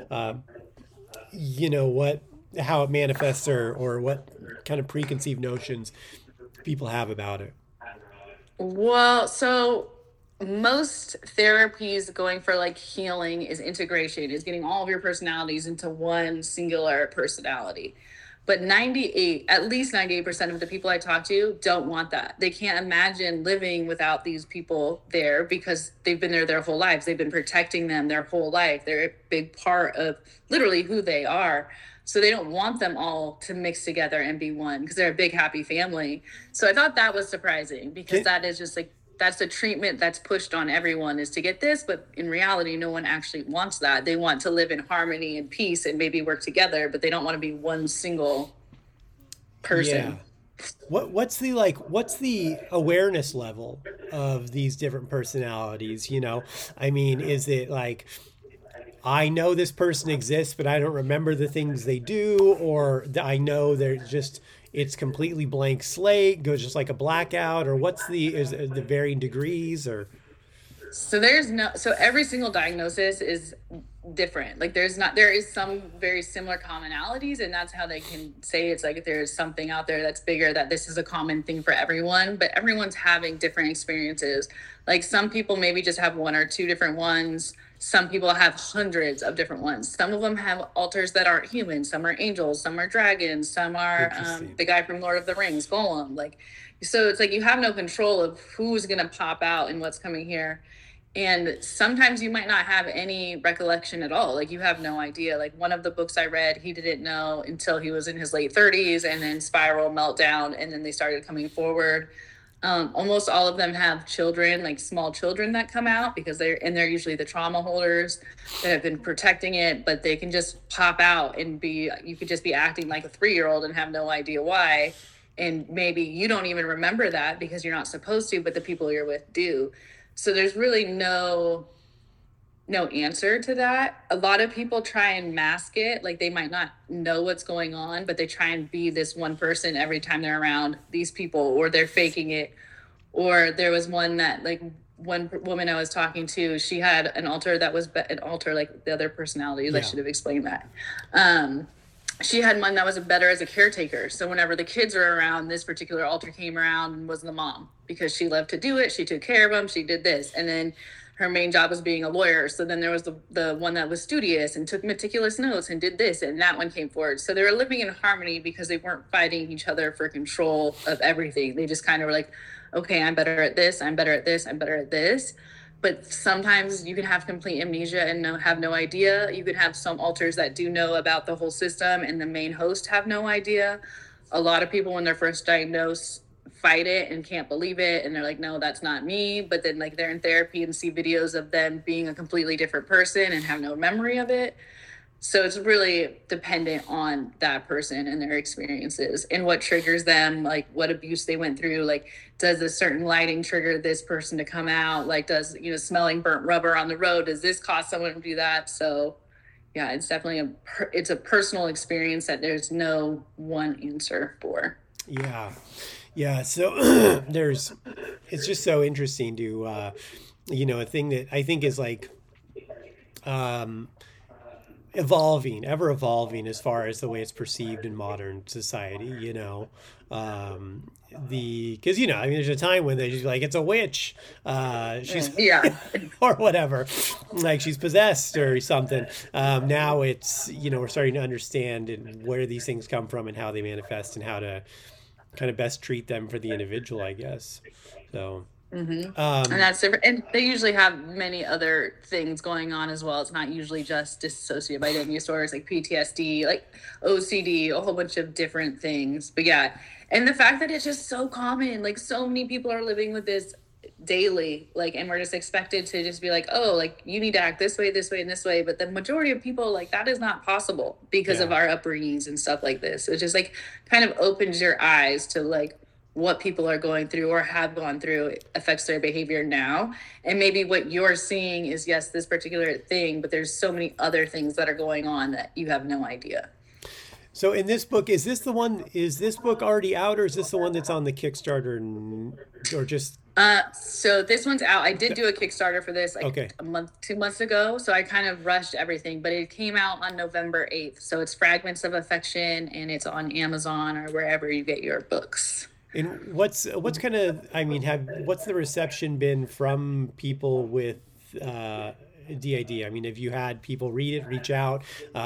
how it manifests, or what kind of preconceived notions people have about it? Well, so most therapies going for like healing is integration, is getting all of your personalities into one singular personality. But at least 98% of the people I talk to don't want that. They can't imagine living without these people there because they've been there their whole lives. They've been protecting them their whole life. They're a big part of literally who they are. So they don't want them all to mix together and be one because they're a big, happy family. So I thought that was surprising because that is just like, that's the treatment that's pushed on everyone, is to get this. But in reality, no one actually wants that. They want to live in harmony and peace and maybe work together, but they don't want to be one single person. Yeah. What's the awareness level of these different personalities? Is it like, I know this person exists, but I don't remember the things they do, or I know it's completely blank slate, goes just like a blackout, or is the varying degrees, or? So every single diagnosis is different. Like there is some very similar commonalities, and that's how they can say it's like there's something out there that's bigger, that this is a common thing for everyone, but everyone's having different experiences. Like some people maybe just have one or two different ones. Some people have hundreds of different ones. Some of them have alters that aren't human. Some are angels, some are dragons, some are the guy from Lord of the Rings, Gollum. So it's like you have no control of who's going to pop out and what's coming here. And sometimes you might not have any recollection at all. Like you have no idea. Like one of the books I read, he didn't know until he was in his late 30s, and then spiral, meltdown, and then they started coming forward. Almost all of them have children, like small children that come out because they're usually the trauma holders that have been protecting it, but they can just pop out and you could just be acting like a 3-year-old and have no idea why. And maybe you don't even remember that because you're not supposed to, but the people you're with do. So there's really no answer to that. A lot of people try and mask it. Like they might not know what's going on, but they try and be this one person every time they're around these people, or they're faking it. Or there was one woman I was talking to, she had an alter that was an alter like the other personalities. Yeah. I should have explained that. She had one that was better as a caretaker. So whenever the kids were around, this particular alter came around and was the mom because she loved to do it. She took care of them. She did this. And then her main job was being a lawyer. So then there was the one that was studious and took meticulous notes and did this, and that one came forward. So they were living in harmony because they weren't fighting each other for control of everything. They just kind of were like, okay, I'm better at this, I'm better at this, I'm better at this. But sometimes you can have complete amnesia and have no idea. You can have some alters that do know about the whole system and the main host have no idea. A lot of people, when they're first diagnosed, fight it and can't believe it. And they're like, no, that's not me. But then like they're in therapy and see videos of them being a completely different person and have no memory of it. So it's really dependent on that person and their experiences and what triggers them, like what abuse they went through. Like, does a certain lighting trigger this person to come out? Like, does, smelling burnt rubber on the road, does this cause someone to do that? So yeah, it's definitely it's a personal experience that there's no one answer for. Yeah. Yeah. So it's just so interesting to, a thing that I think is like, ever evolving as far as the way it's perceived in modern society, because there's a time when they're just like, it's a witch, she's or whatever, like she's possessed or something. Now it's, we're starting to understand where these things come from and how they manifest and how to kind of best treat them for the individual, I guess. So and that's different. And they usually have many other things going on as well. It's not usually just dissociative identity disorders like PTSD, like OCD, a whole bunch of different things. But yeah, and the fact that it's just so common, like so many people are living with this daily, like, and we're just expected to just be like, oh, like you need to act this way, and this way. But the majority of people, like, that is not possible because of our upbringings and stuff like this. So it just like kind of opens your eyes to like what people are going through or have gone through. It affects their behavior now. And maybe what you're seeing is, yes, this particular thing, but there's so many other things that are going on that you have no idea. So in this book, is this book already out, or is this the one that's on the Kickstarter, or just? So this one's out. I did do a Kickstarter for this a month, 2 months ago. So I kind of rushed everything, but it came out on November 8th. So it's Fragments of Affection, and it's on Amazon or wherever you get your books. And what's the reception been from people with DID? I mean, have you had people read it, reach out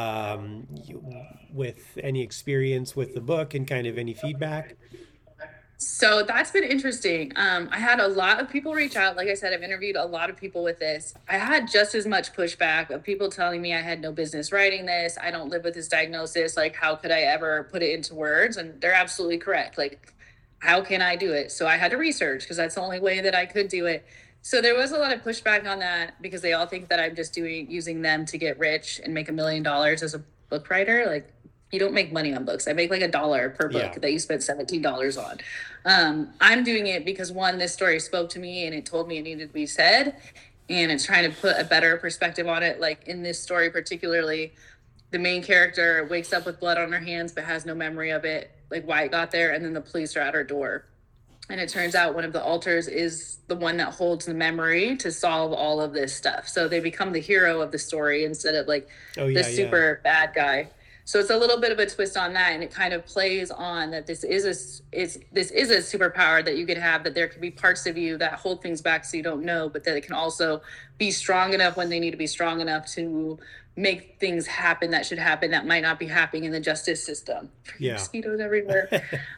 with any experience with the book and kind of any feedback? So that's been interesting. I had a lot of people reach out. Like I said, I've interviewed a lot of people with this. I had just as much pushback of people telling me I had no business writing this. I don't live with this diagnosis. Like, how could I ever put it into words? And they're absolutely correct. Like, how can I do it? So I had to research because that's the only way that I could do it. So there was a lot of pushback on that because they all think that I'm just using them to get rich and make $1 million as a book writer. Like, you don't make money on books. I make like $1 per book that you spent $17 on. I'm doing it because, one, this story spoke to me and it told me it needed to be said. And it's trying to put a better perspective on it. Like in this story particularly, the main character wakes up with blood on her hands but has no memory of it, like why it got there, and then the police are at her door. And it turns out one of the alters is the one that holds the memory to solve all of this stuff. So they become the hero of the story instead of like the super bad guy. So it's a little bit of a twist on that, and it kind of plays on that this is a superpower that you could have, that there could be parts of you that hold things back so you don't know, but that it can also be strong enough when they need to be strong enough to make things happen that should happen that might not be happening in the justice system. Mosquitoes everywhere.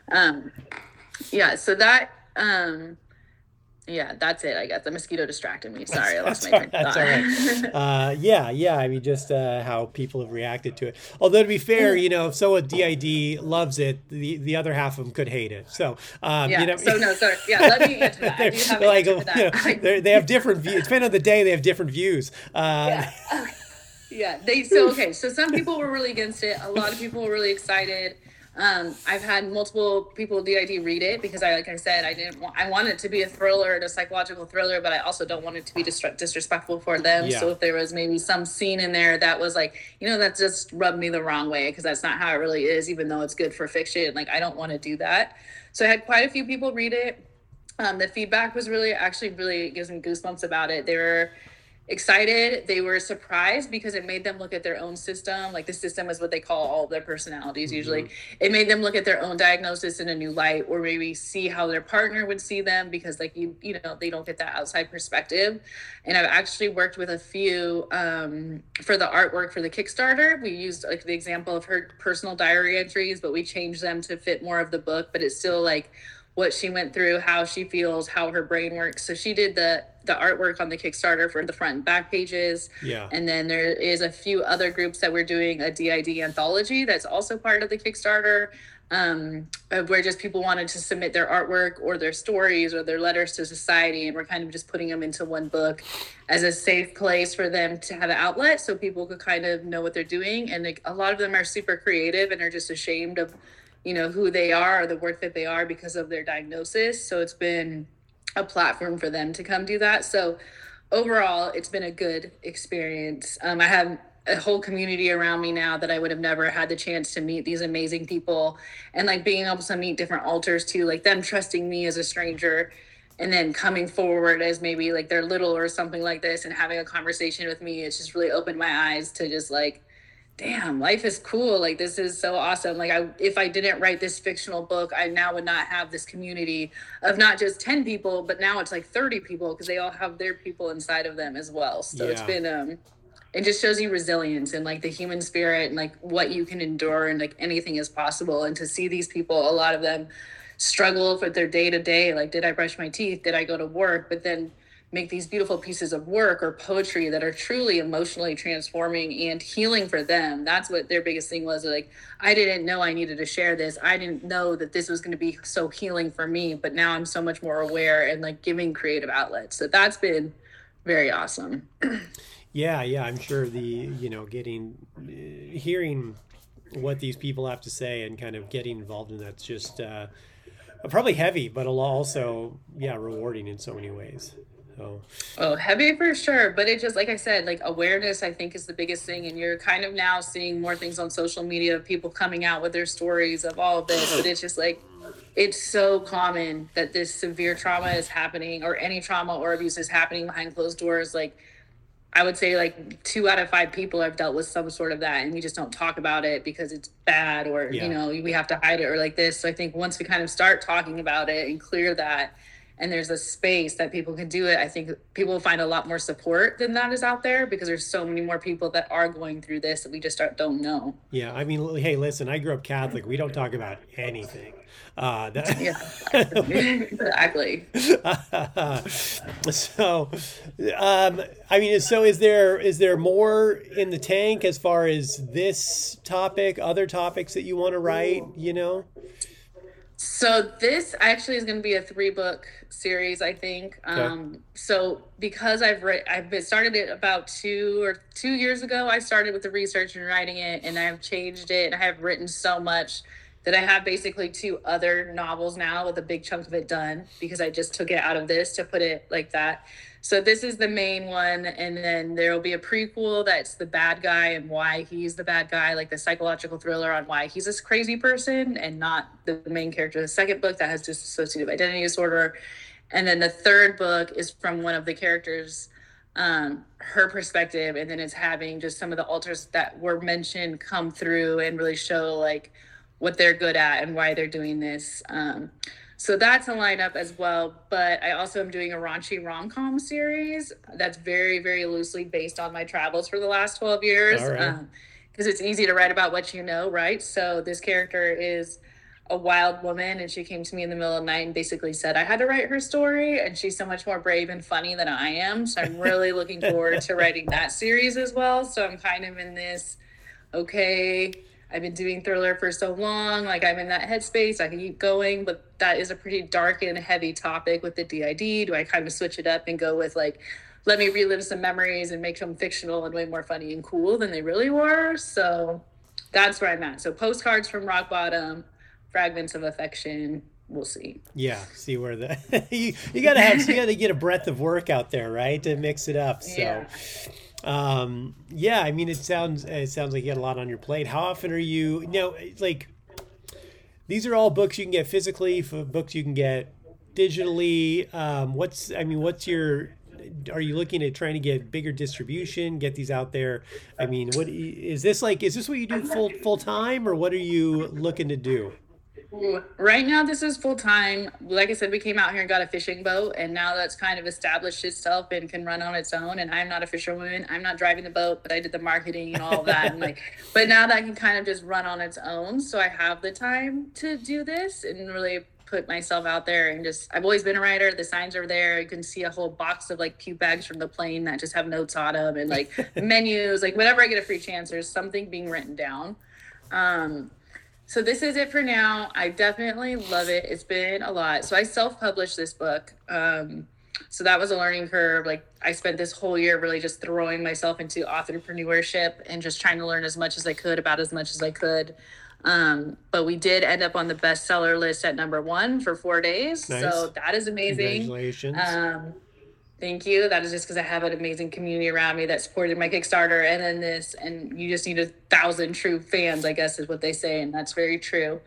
So that that's it. I guess the mosquito distracted me. Sorry, I lost my train of thought. That's all right. I mean, just how people have reacted to it. Although to be fair, if someone with DID loves it, the other half of them could hate it. So let me answer that. I do have an answer to that. They have different views. Depending on the day, they have different views. So some people were really against it. A lot of people were really excited. I've had multiple people with DID read it because I want it to be a thriller and a psychological thriller, but I also don't want it to be disrespectful for them. Yeah. So if there was maybe some scene in there that was like, that just rubbed me the wrong way, because that's not how it really is, even though it's good for fiction. Like, I don't want to do that. So I had quite a few people read it. The feedback was really gives me goosebumps about it. excited. They were surprised because it made them look at their own system. Like the system is what they call all of their personalities usually. It made them look at their own diagnosis in a new light, or maybe see how their partner would see them, because like you know, they don't get that outside perspective. And I've actually worked with a few for the artwork for the Kickstarter. We used like the example of her personal diary entries, but we changed them to fit more of the book, but it's still like what she went through, how she feels, how her brain works. So she did the artwork on the Kickstarter for the front and back pages. Yeah. And then there is a few other groups that we're doing a DID anthology that's also part of the Kickstarter, where just people wanted to submit their artwork or their stories or their letters to society. And we're kind of just putting them into one book as a safe place for them to have an outlet so people could kind of know what they're doing. And like, a lot of them are super creative and are just ashamed of, you know, who they are or the work that they are because of their diagnosis. So it's been a platform for them to come do that. So overall, it's been a good experience. I have a whole community around me now that I would have never had the chance to meet these amazing people, and like being able to meet different alters too, like them trusting me as a stranger and then coming forward as maybe like they're little or something like this and having a conversation with me. It's just really opened my eyes to just like, damn, life is cool. Like, this is so awesome. Like, if I didn't write this fictional book, I now would not have this community of not just 10 people, but now it's like 30 people, because they all have their people inside of them as well. So It's been, it just shows you resilience and like the human spirit and like what you can endure, and like anything is possible. And to see these people, a lot of them struggle with their day to day. Like, did I brush my teeth? Did I go to work? But then make these beautiful pieces of work or poetry that are truly emotionally transforming and healing for them. That's what their biggest thing was. Like, I didn't know I needed to share this. I didn't know that this was going to be so healing for me, but now I'm so much more aware and like giving creative outlets. So that's been very awesome. Yeah, I'm sure hearing what these people have to say and kind of getting involved in that's just probably heavy, but also, rewarding in so many ways. Oh, heavy for sure. But it just, like I said, like awareness, I think, is the biggest thing. And you're kind of now seeing more things on social media of people coming out with their stories of all of this. But it's just like, it's so common that this severe trauma is happening, or any trauma or abuse is happening behind closed doors. Like, I would say like 2 out of 5 people have dealt with some sort of that, and we just don't talk about it because it's bad, or, you know, we have to hide it or like this. So I think once we kind of start talking about it and clear that, and there's a space that people can do it, I think people will find a lot more support than that is out there, because there's so many more people that are going through this that we just don't know. Yeah, I mean, hey, listen, I grew up Catholic. We don't talk about anything. Exactly. So, I mean, so is there more in the tank as far as this topic, other topics that you want to write, you know? So this actually is going to be a 3-book series, I think. Okay. So because I've started it about 2 years ago. I started with the research and writing it, and I've changed it, and I have written so much that I have basically 2 other novels now with a big chunk of it done, because I just took it out of this to put it like that. So this is the main one, and then there will be a prequel that's the bad guy and why he's the bad guy, like the psychological thriller on why he's this crazy person and not the main character. The second book that has dissociative identity disorder. And then the 3rd book is from one of the characters, her perspective, and then it's having just some of the alters that were mentioned come through and really show like what they're good at and why they're doing this. So that's a lineup as well. But I also am doing a raunchy rom-com series that's very, very loosely based on my travels for the last 12 years. Because it's easy to write about what you know, right? So this character is a wild woman, and she came to me in the middle of the night and basically said I had to write her story, and she's so much more brave and funny than I am. So I'm really looking forward to writing that series as well. So I'm kind of in this, okay, I've been doing thriller for so long, like I'm in that headspace, I can keep going, but that is a pretty dark and heavy topic with the DID. Do I kind of switch it up and go with like, let me relive some memories and make them fictional and way more funny and cool than they really were? So that's where I'm at. So Postcards from Rock Bottom, Fragments of Affection, we'll see. Yeah, see where the you gotta get a breadth of work out there, right, to mix it up. So I mean, it sounds like you got a lot on your plate. How often are you like, these are all books you can get physically, for books you can get digitally? are you looking at trying to get bigger distribution, get these out there? I mean, what is this like? Is this what you do full time, or what are you looking to do? Right now, this is full time. Like I said, we came out here and got a fishing boat, and now that's kind of established itself and can run on its own. And I'm not a fisherwoman. I'm not driving the boat, but I did the marketing and all of that. And but now that can kind of just run on its own. So I have the time to do this and really put myself out there. And just, I've always been a writer. The signs are there. You can see a whole box of puke bags from the plane that just have notes on them, and menus, whenever I get a free chance, there's something being written down. So this is it for now. I definitely love it. It's been a lot. So I self-published this book. So that was a learning curve. I spent this whole year really just throwing myself into entrepreneurship and just trying to learn as much as I could about as much as I could. But we did end up on the bestseller list at #1 for 4 days. Nice. So that is amazing. Congratulations. Thank you. That is just because I have an amazing community around me that supported my Kickstarter and then this, and you just need 1,000 true fans, I guess is what they say. And that's very true.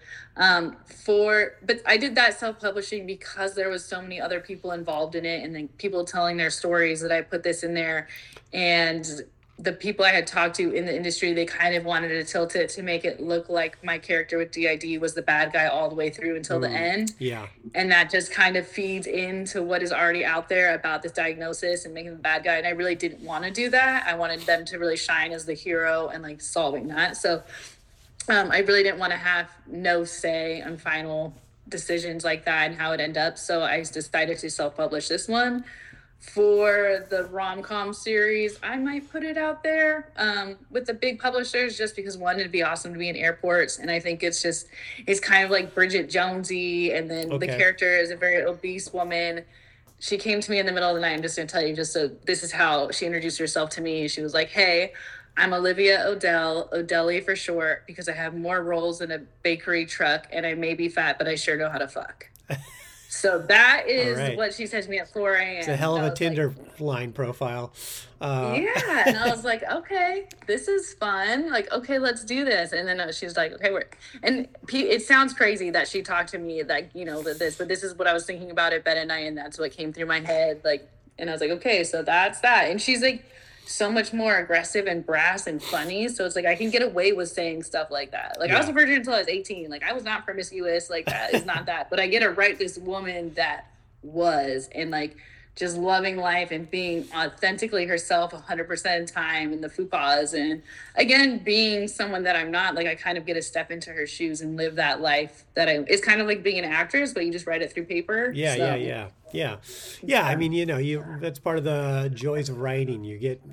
But I did that self-publishing because there was so many other people involved in it, and then people telling their stories, that I put this in there. And the people I had talked to in the industry, they kind of wanted to tilt it to make it look like my character with DID was the bad guy all the way through until the end. Yeah. And that just kind of feeds into what is already out there about this diagnosis and making the bad guy. And I really didn't want to do that. I wanted them to really shine as the hero and solving that. So I really didn't want to have no say on final decisions like that and how it ended up. So I decided to self-publish this one. For the rom-com series, I might put it out there with the big publishers, just because one, it'd be awesome to be in airports, and I think it's kind of like Bridget Jonesy, and then the character is a very obese woman. She came to me in the middle of the night. I'm just gonna tell you, just so this is how she introduced herself to me. She was like, "Hey, I'm Olivia Odell, Odelli for short, because I have more rolls in a bakery truck, and I may be fat, but I sure know how to fuck." So that is what she said to me at 4 a.m. It's a hell of a Tinder line profile. Yeah. And I was like, okay, this is fun. Okay, let's do this. And then she's like, okay, and it sounds crazy that she talked to me but this is what I was thinking about at bed at night. And that's what came through my head. And I was like, okay, so that's that. And she's so much more aggressive and brass and funny. So it's I can get away with saying stuff like that. I was a virgin until I was 18. I was not promiscuous. That is not that. But I get to write this woman that was, and just loving life and being authentically herself 100% of the time, and the fupas, and again, being someone that I'm not. I kind of get to step into her shoes and live that life it's kind of like being an actress, but you just write it through paper. Yeah. I mean, that's part of the joys of writing.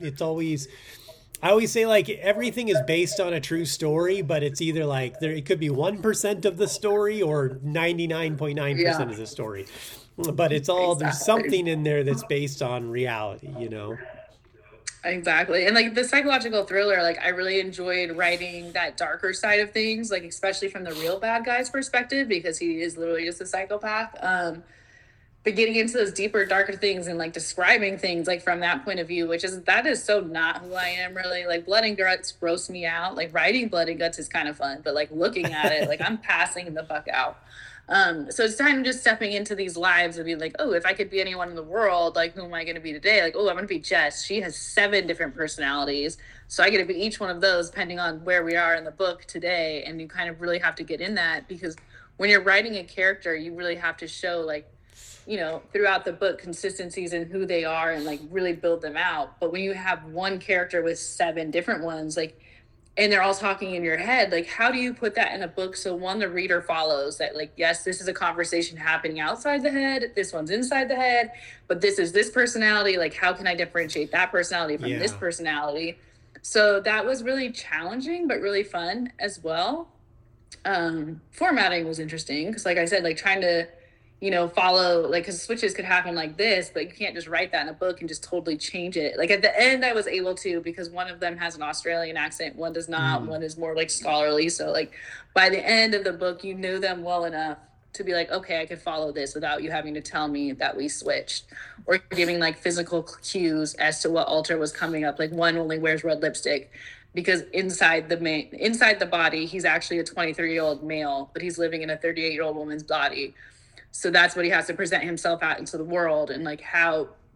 I always say everything is based on a true story, but it's either it could be 1% of the story or 99.9% of the story. But it's all, there's something in there that's based on reality, Exactly. And the psychological thriller, I really enjoyed writing that darker side of things, especially from the real bad guy's perspective, because he is literally just a psychopath. But getting into those deeper, darker things and describing things from that point of view, that is so not who I am really. Blood and guts gross me out. Writing blood and guts is kind of fun, but looking at it, I'm passing the fuck out. So it's time just stepping into these lives and be oh, if I could be anyone in the world, who am I going to be today? Oh, I'm going to be Jess. She has 7 different personalities. So I get to be each one of those depending on where we are in the book today. And you kind of really have to get in that, because when you're writing a character, you really have to show throughout the book consistencies in who they are and really build them out. But when you have one character with 7 different ones, and they're all talking in your head, how do you put that in a book? So one, the reader follows that, yes, this is a conversation happening outside the head. This one's inside the head, but this is this personality. How can I differentiate that personality from this personality? So that was really challenging, but really fun as well. Formatting was interesting because, like I said, trying to, follow, because switches could happen like this, but you can't just write that in a book and just totally change it. At the end, I was able to, because one of them has an Australian accent, one does not, one is more scholarly. So by the end of the book, you knew them well enough to be okay, I could follow this without you having to tell me that we switched, or giving physical cues as to what alter was coming up. One only wears red lipstick because inside the body, he's actually a 23-year-old male, but he's living in a 38-year-old woman's body. So that's what he has to present himself out into the world, and how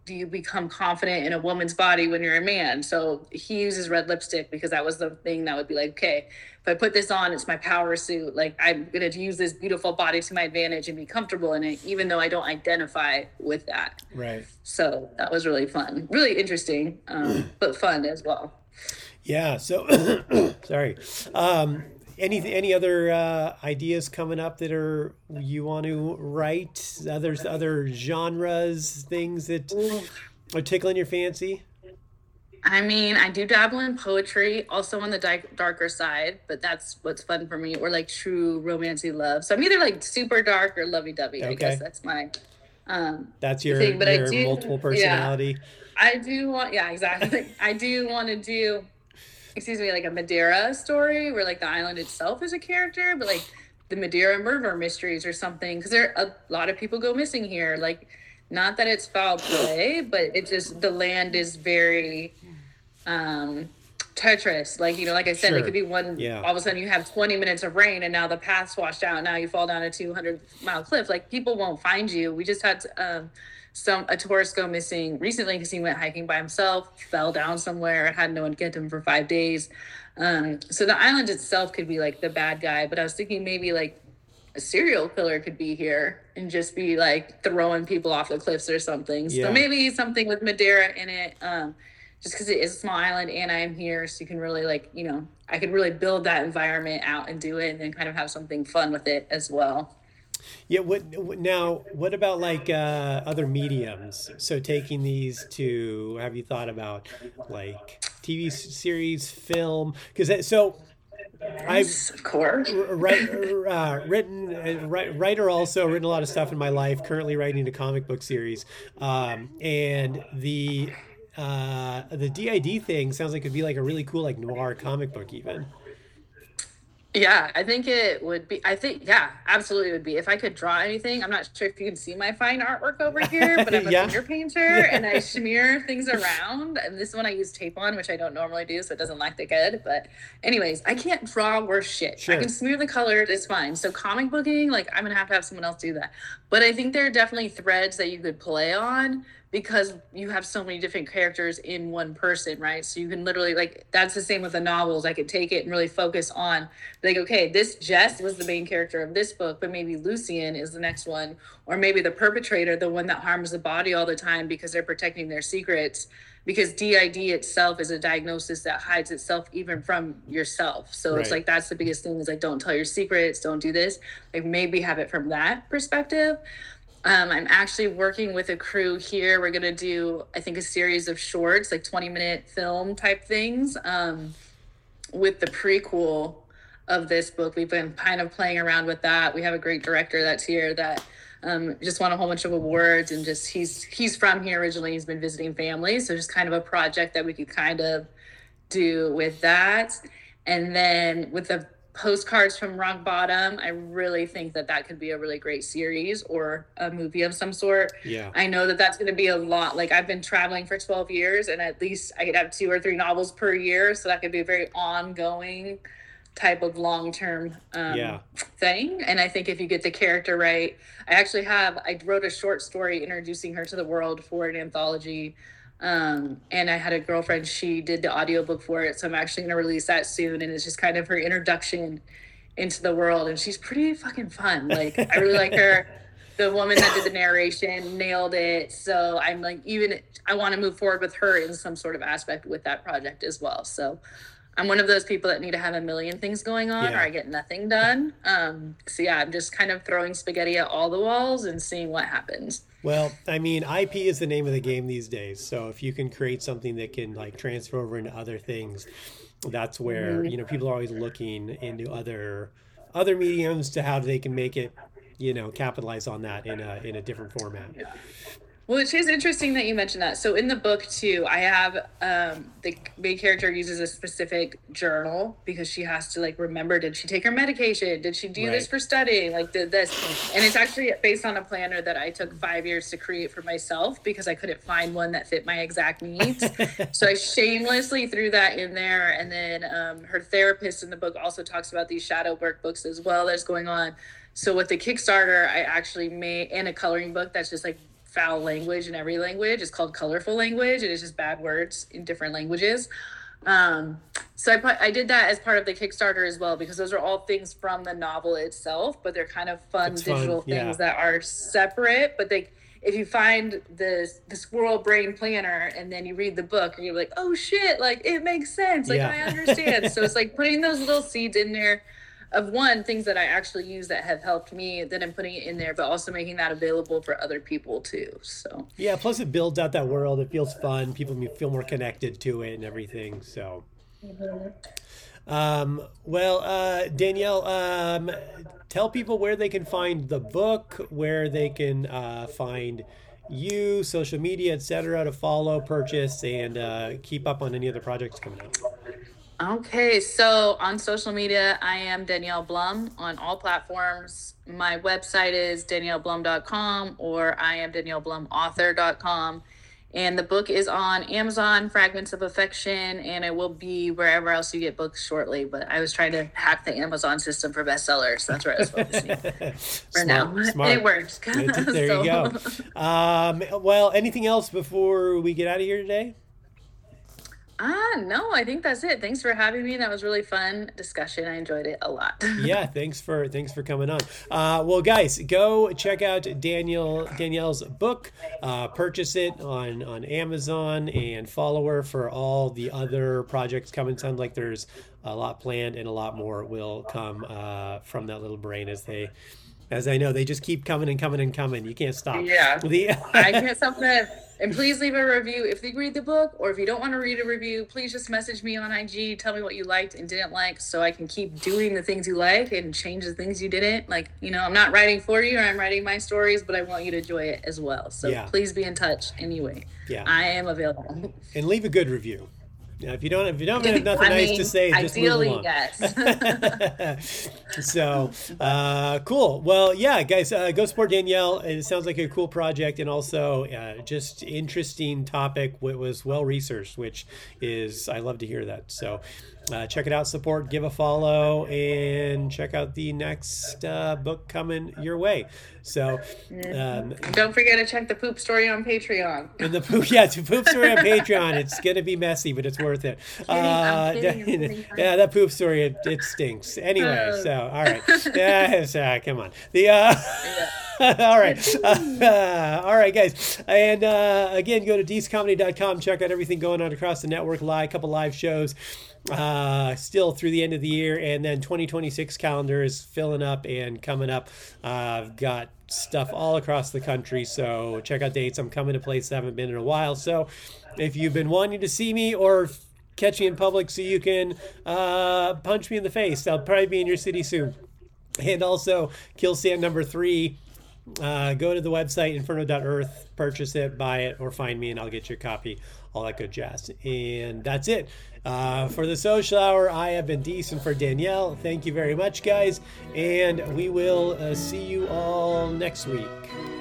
do you become confident in a woman's body when you're a man? So he uses red lipstick because that was the thing that would be like, okay, if I put this on, it's my power suit. Like, I'm going to use this beautiful body to my advantage and be comfortable in it, even though I don't identify with that. Right. So that was really fun, really interesting, but fun as well. Yeah. So, sorry. Any other ideas coming up that you want to write? Other genres, things that are tickling your fancy? I mean, I do dabble in poetry, also on the darker side, but that's what's fun for me, or like true romancy love. So I'm either like super dark or lovey-dovey. I guess that's my that's your thing. But your I do, multiple personality. Yeah, I do want, yeah, exactly. I do want to do, like a Madeira story where like the island itself is a character, but like the Madeira murder mysteries or something, because there are a lot of people go missing here. Like, not that it's foul play, but it just, the land is very treacherous. Like, you know, like I said, it could be all of a sudden you have 20 minutes of rain and now the path's washed out. Now you fall down a 200-mile cliff. Like, people won't find you. We just had a tourist go missing recently because he went hiking by himself, fell down somewhere, had no one get him for 5 days. So the island itself could be like the bad guy, but I was thinking maybe like a serial killer could be here and just be like throwing people off the cliffs or something. So maybe something with Madeira in it, just because it is a small island and I'm here, so you can really, like, you know, I could really build that environment out and do it and then kind of have something fun with it as well. Yeah. What about like other mediums? So taking these to, have you thought about like TV series, film? Because I've of course writer also written a lot of stuff in my life. Currently writing a comic book series, and the DID thing sounds like it'd be like a really cool like noir comic book even. Yeah, I think it would be. Yeah, absolutely would be. If I could draw anything, I'm not sure if you can see my fine artwork over here, but I'm a finger painter and I smear things around. And this one I use tape on, which I don't normally do, so it doesn't look that good. But anyways, I can't draw worse shit. Sure. I can smear the colors, it's fine. So comic booking, like, I'm going to have someone else do that. But I think there are definitely threads that you could play on, because you have so many different characters in one person, right? So you can literally, like, that's the same with the novels. I could take it and really focus on, like, okay, this Jess was the main character of this book, but maybe Lucian is the next one. Or maybe the perpetrator, the one that harms the body all the time because they're protecting their secrets. Because DID itself is a diagnosis that hides itself even from yourself. So it's like, that's the biggest thing, is like, don't tell your secrets, don't do this. Like, maybe have it from that perspective. I'm actually working with a crew here. We're going to do, I think, a series of shorts, like 20-minute film type things, with the prequel of this book. We've been kind of playing around with that. We have a great director that's here that just won a whole bunch of awards, and just he's from here originally. He's been visiting family. So just kind of a project that we could kind of do with that. And then with the postcards from Rock Bottom, I really think that could be a really great series or a movie of some sort. Yeah, I know that's going to be a lot. Like, I've been traveling for 12 years, and at least I could have 2 or 3 novels per year, so that could be a very ongoing type of long-term thing. And I think if you get the character right, I wrote a short story introducing her to the world for an anthology. And I had a girlfriend, she did the audiobook for it. So I'm actually going to release that soon. And it's just kind of her introduction into the world. And she's pretty fucking fun. Like, I really like her. The woman that did the narration nailed it. So I'm like, I want to move forward with her in some sort of aspect with that project as well. So I'm one of those people that need to have a million things going on, or I get nothing done. So yeah, I'm just kind of throwing spaghetti at all the walls and seeing what happens. Well, I mean, IP is the name of the game these days. So if you can create something that can like transfer over into other things, that's where, you know, people are always looking into other mediums to how they can make it, you know, capitalize on that in a different format. Yeah. Well, it is interesting that you mentioned that. So in the book too, I have the main character uses a specific journal because she has to like remember, did she take her medication? Did she do this for studying? Like, did this? And it's actually based on a planner that I took 5 years to create for myself because I couldn't find one that fit my exact needs. So I shamelessly threw that in there. And then her therapist in the book also talks about these shadow workbooks as well that's going on. So with the Kickstarter, I actually made, and a coloring book that's just like foul language in every language. It's called colorful language, and it's just bad words in different languages. So I did that as part of the Kickstarter as well, because those are all things from the novel itself, but they're kind of fun digital things that are separate. But if you find the Squirrel Brain Planner and then you read the book, and you're like, oh shit, like it makes sense, like I understand. So it's like putting those little seeds in there of things that I actually use that have helped me, then I'm putting it in there, but also making that available for other people too. So yeah, plus it builds out that world. It feels fun. People feel more connected to it and everything. So Danielle, tell people where they can find the book, where they can find you, social media, etc., to follow, purchase, and keep up on any other projects coming out. Okay, so on social media, I am Danielle Blum on all platforms. My website is danielleblum.com, or I am daniellebluauthor.com. And the book is on Amazon, Fragments of Affection, and it will be wherever else you get books shortly. But I was trying to hack the Amazon system for bestsellers, so that's where I was focusing for now. Smart. It works. There you go. Well, anything else before we get out of here today? No, I think that's it. Thanks for having me. That was really fun discussion. I enjoyed it a lot. Yeah, thanks for coming on. Well, guys, go check out Danielle's book. Purchase it on Amazon, and follow her for all the other projects coming. Sounds like there's a lot planned, and a lot more will come from that little brain as I know, they just keep coming and coming and coming. You can't stop. Yeah. I can't stop that. And please leave a review if you read the book, or if you don't want to read a review, please just message me on IG. Tell me what you liked and didn't like, so I can keep doing the things you like and change the things you didn't. Like, I'm not writing for you, or I'm writing my stories, but I want you to enjoy it as well. So please be in touch anyway. Yeah. I am available. And leave a good review. If you don't have nothing nice to say, just move along. Yes. So, cool. Well, yeah, guys, go support Danielle. It sounds like a cool project, and also just interesting topic. It was well researched, which is, I love to hear that. So, check it out, support, give a follow, and check out the next book coming your way. So, don't forget to check the poop story on Patreon. And the poop story on Patreon. It's gonna be messy, but it's worth it. I'm kidding. Yeah, that poop story, it stinks. Anyway, so all right, come on. All right, all right, guys, and again, go to deescomedy.com. Check out everything going on across the network. A couple live shows. Still through the end of the year, and then 2026 calendar is filling up and coming up. I've got stuff all across the country, so check out dates. I'm coming to places I haven't been in a while, so if you've been wanting to see me or catch me in public so you can punch me in the face, I'll probably be in your city soon. And also Kill Stand number 3. Go to the website inferno.earth, purchase it, buy it, or find me and I'll get you a copy, all that good jazz. And that's it. For the Social Hour, I have been Dees, and for Danielle, thank you very much, guys, and we will see you all next week.